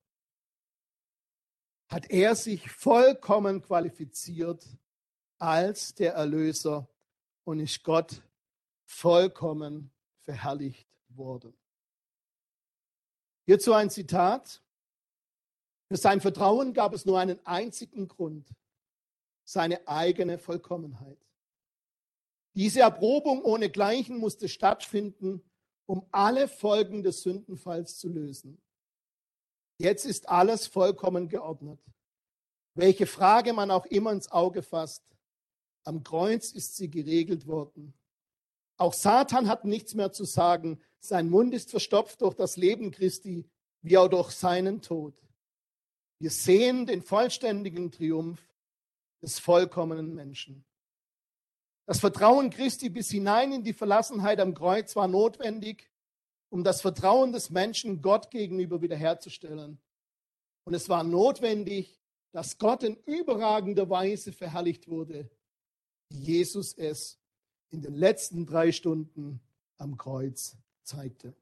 hat er sich vollkommen qualifiziert als der Erlöser und ist Gott vollkommen verherrlicht worden. Hierzu ein Zitat. Für sein Vertrauen gab es nur einen einzigen Grund, seine eigene Vollkommenheit. Diese Erprobung ohnegleichen musste stattfinden, um alle Folgen des Sündenfalls zu lösen. Jetzt ist alles vollkommen geordnet. Welche Frage man auch immer ins Auge fasst, am Kreuz ist sie geregelt worden. Auch Satan hat nichts mehr zu sagen. Sein Mund ist verstopft durch das Leben Christi, wie auch durch seinen Tod. Wir sehen den vollständigen Triumph des vollkommenen Menschen. Das Vertrauen Christi bis hinein in die Verlassenheit am Kreuz war notwendig, um das Vertrauen des Menschen Gott gegenüber wiederherzustellen. Und es war notwendig, dass Gott in überragender Weise verherrlicht wurde, wie Jesus es in den letzten 3 Stunden am Kreuz zeigte.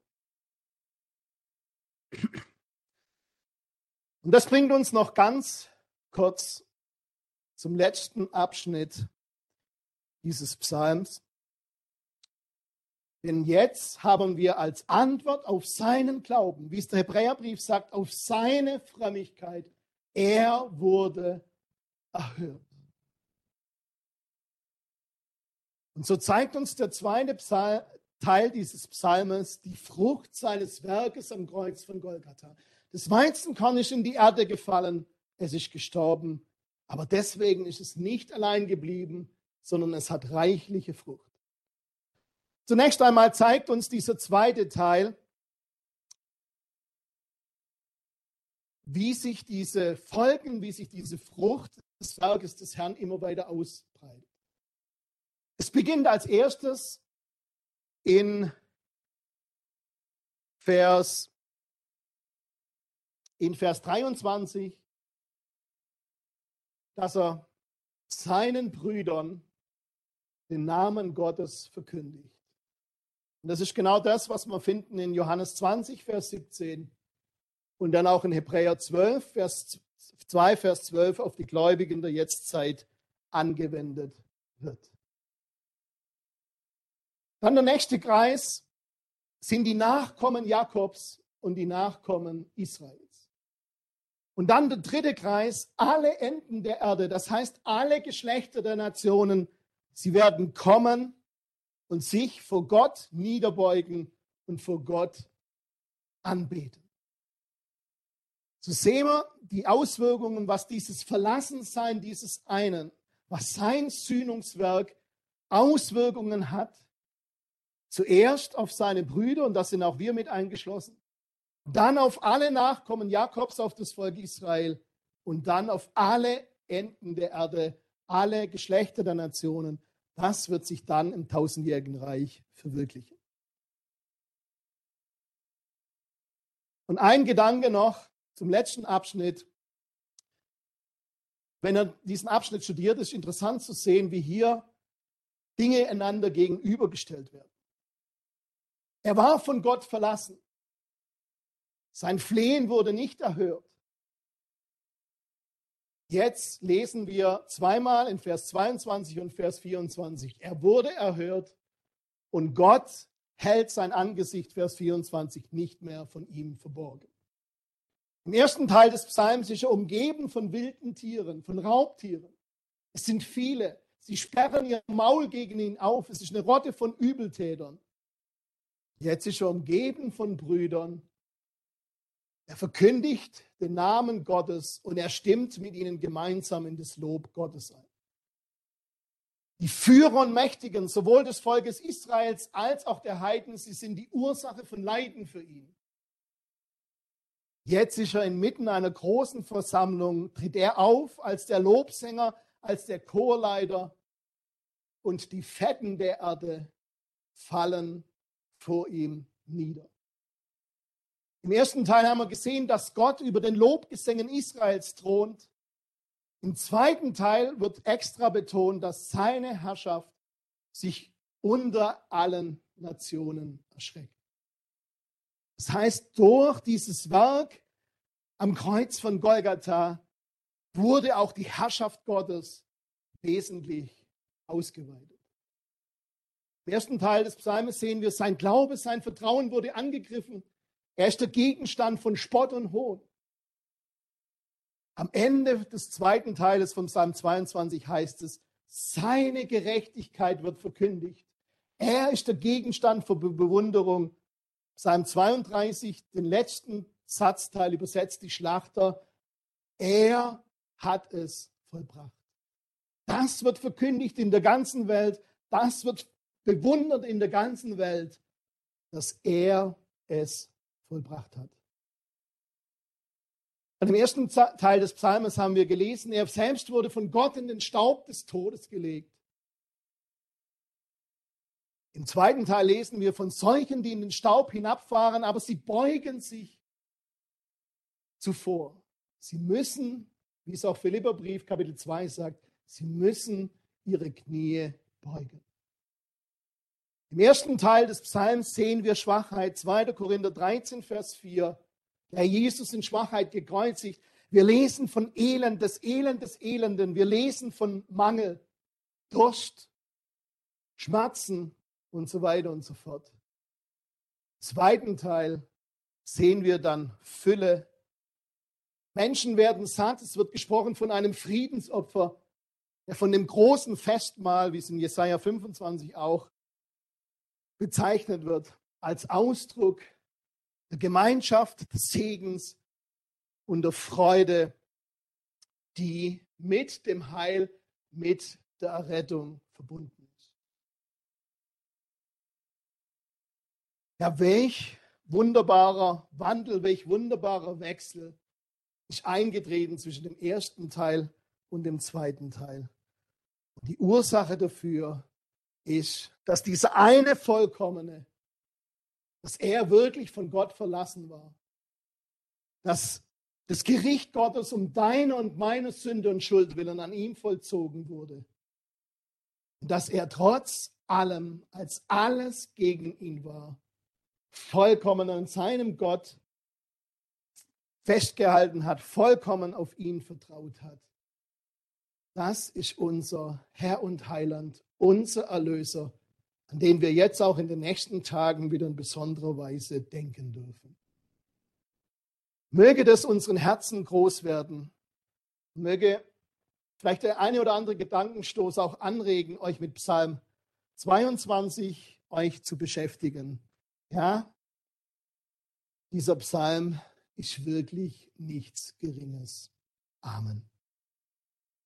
Und das bringt uns noch ganz kurz zum letzten Abschnitt dieses Psalms. Denn jetzt haben wir als Antwort auf seinen Glauben, wie es der Hebräerbrief sagt, auf seine Frömmigkeit, er wurde erhört. Und so zeigt uns der zweite Teil dieses Psalmes die Frucht seines Werkes am Kreuz von Golgatha. Das Weizenkorn ist in die Erde gefallen, es ist gestorben, aber deswegen ist es nicht allein geblieben, sondern es hat reichliche Frucht. Zunächst einmal zeigt uns dieser zweite Teil, wie sich diese Folgen, wie sich diese Frucht des Werkes des Herrn immer weiter ausbreitet. Es beginnt als erstes in Vers 23, dass er seinen Brüdern den Namen Gottes verkündigt. Und das ist genau das, was wir finden in Johannes 20, Vers 17 und dann auch in Hebräer 12, Vers 2, Vers 12 auf die Gläubigen der Jetztzeit angewendet wird. Dann der nächste Kreis sind die Nachkommen Jakobs und die Nachkommen Israels. Und dann der dritte Kreis, alle Enden der Erde, das heißt alle Geschlechter der Nationen, sie werden kommen und sich vor Gott niederbeugen und vor Gott anbeten. So sehen wir die Auswirkungen, was dieses Verlassensein dieses einen, was sein Sühnungswerk Auswirkungen hat. Zuerst auf seine Brüder, und da sind auch wir mit eingeschlossen, dann auf alle Nachkommen Jakobs, auf das Volk Israel und dann auf alle Enden der Erde, alle Geschlechter der Nationen. Das wird sich dann im tausendjährigen Reich verwirklichen. Und ein Gedanke noch zum letzten Abschnitt. Wenn er diesen Abschnitt studiert, ist interessant zu sehen, wie hier Dinge einander gegenübergestellt werden. Er war von Gott verlassen. Sein Flehen wurde nicht erhört. Jetzt lesen wir zweimal in Vers 22 und Vers 24. Er wurde erhört und Gott hält sein Angesicht, Vers 24, nicht mehr von ihm verborgen. Im ersten Teil des Psalms ist er umgeben von wilden Tieren, von Raubtieren. Es sind viele. Sie sperren ihr Maul gegen ihn auf. Es ist eine Rotte von Übeltätern. Jetzt ist er umgeben von Brüdern. Er verkündigt den Namen Gottes und er stimmt mit ihnen gemeinsam in das Lob Gottes ein. Die Führer und Mächtigen, sowohl des Volkes Israels als auch der Heiden, sie sind die Ursache von Leiden für ihn. Jetzt ist er inmitten einer großen Versammlung, tritt er auf als der Lobsänger, als der Chorleiter und die Fetten der Erde fallen vor ihm nieder. Im ersten Teil haben wir gesehen, dass Gott über den Lobgesängen Israels thront. Im zweiten Teil wird extra betont, dass seine Herrschaft sich unter allen Nationen erstreckt. Das heißt, durch dieses Werk am Kreuz von Golgatha wurde auch die Herrschaft Gottes wesentlich ausgeweitet. Im ersten Teil des Psalms sehen wir, sein Glaube, sein Vertrauen wurde angegriffen. Er ist der Gegenstand von Spott und Hohn. Am Ende des zweiten Teiles von Psalm 22 heißt es, seine Gerechtigkeit wird verkündigt. Er ist der Gegenstand für Bewunderung. Psalm 32, den letzten Satzteil übersetzt die Schlachter. Er hat es vollbracht. Das wird verkündigt in der ganzen Welt. Das wird bewundert in der ganzen Welt, dass er es vollbracht hat. Und im ersten Teil des Psalms haben wir gelesen, er selbst wurde von Gott in den Staub des Todes gelegt. Im zweiten Teil lesen wir von solchen, die in den Staub hinabfahren, aber sie beugen sich zuvor. Sie müssen, wie es auch Philipperbrief Kapitel 2 sagt, sie müssen ihre Knie beugen. Im ersten Teil des Psalms sehen wir Schwachheit, 2. Korinther 13, Vers 4. Der Jesus in Schwachheit gekreuzigt. Wir lesen von Elend, des Elenden. Wir lesen von Mangel, Durst, Schmerzen und so weiter und so fort. Im zweiten Teil sehen wir dann Fülle. Menschen werden satt. Es wird gesprochen von einem Friedensopfer, der von dem großen Festmahl, wie es in Jesaja 25 auch bezeichnet wird, als Ausdruck der Gemeinschaft, des Segens und der Freude, die mit dem Heil, mit der Errettung verbunden ist. Ja, welch wunderbarer Wandel, welch wunderbarer Wechsel ist eingetreten zwischen dem ersten Teil und dem zweiten Teil. Und die Ursache dafür ist, dass dieser eine Vollkommene, dass er wirklich von Gott verlassen war, dass das Gericht Gottes um deine und meine Sünde und Schuld willen an ihm vollzogen wurde. dass er trotz allem, als alles gegen ihn war, vollkommen an seinem Gott festgehalten hat, vollkommen auf ihn vertraut hat. Das ist unser Herr und Heiland, unser Erlöser, an den wir jetzt auch in den nächsten Tagen wieder in besonderer Weise denken dürfen. Möge das unseren Herzen groß werden. Möge vielleicht der eine oder andere Gedankenstoß auch anregen, euch mit Psalm 22 euch zu beschäftigen. Ja, dieser Psalm ist wirklich nichts Geringes. Amen.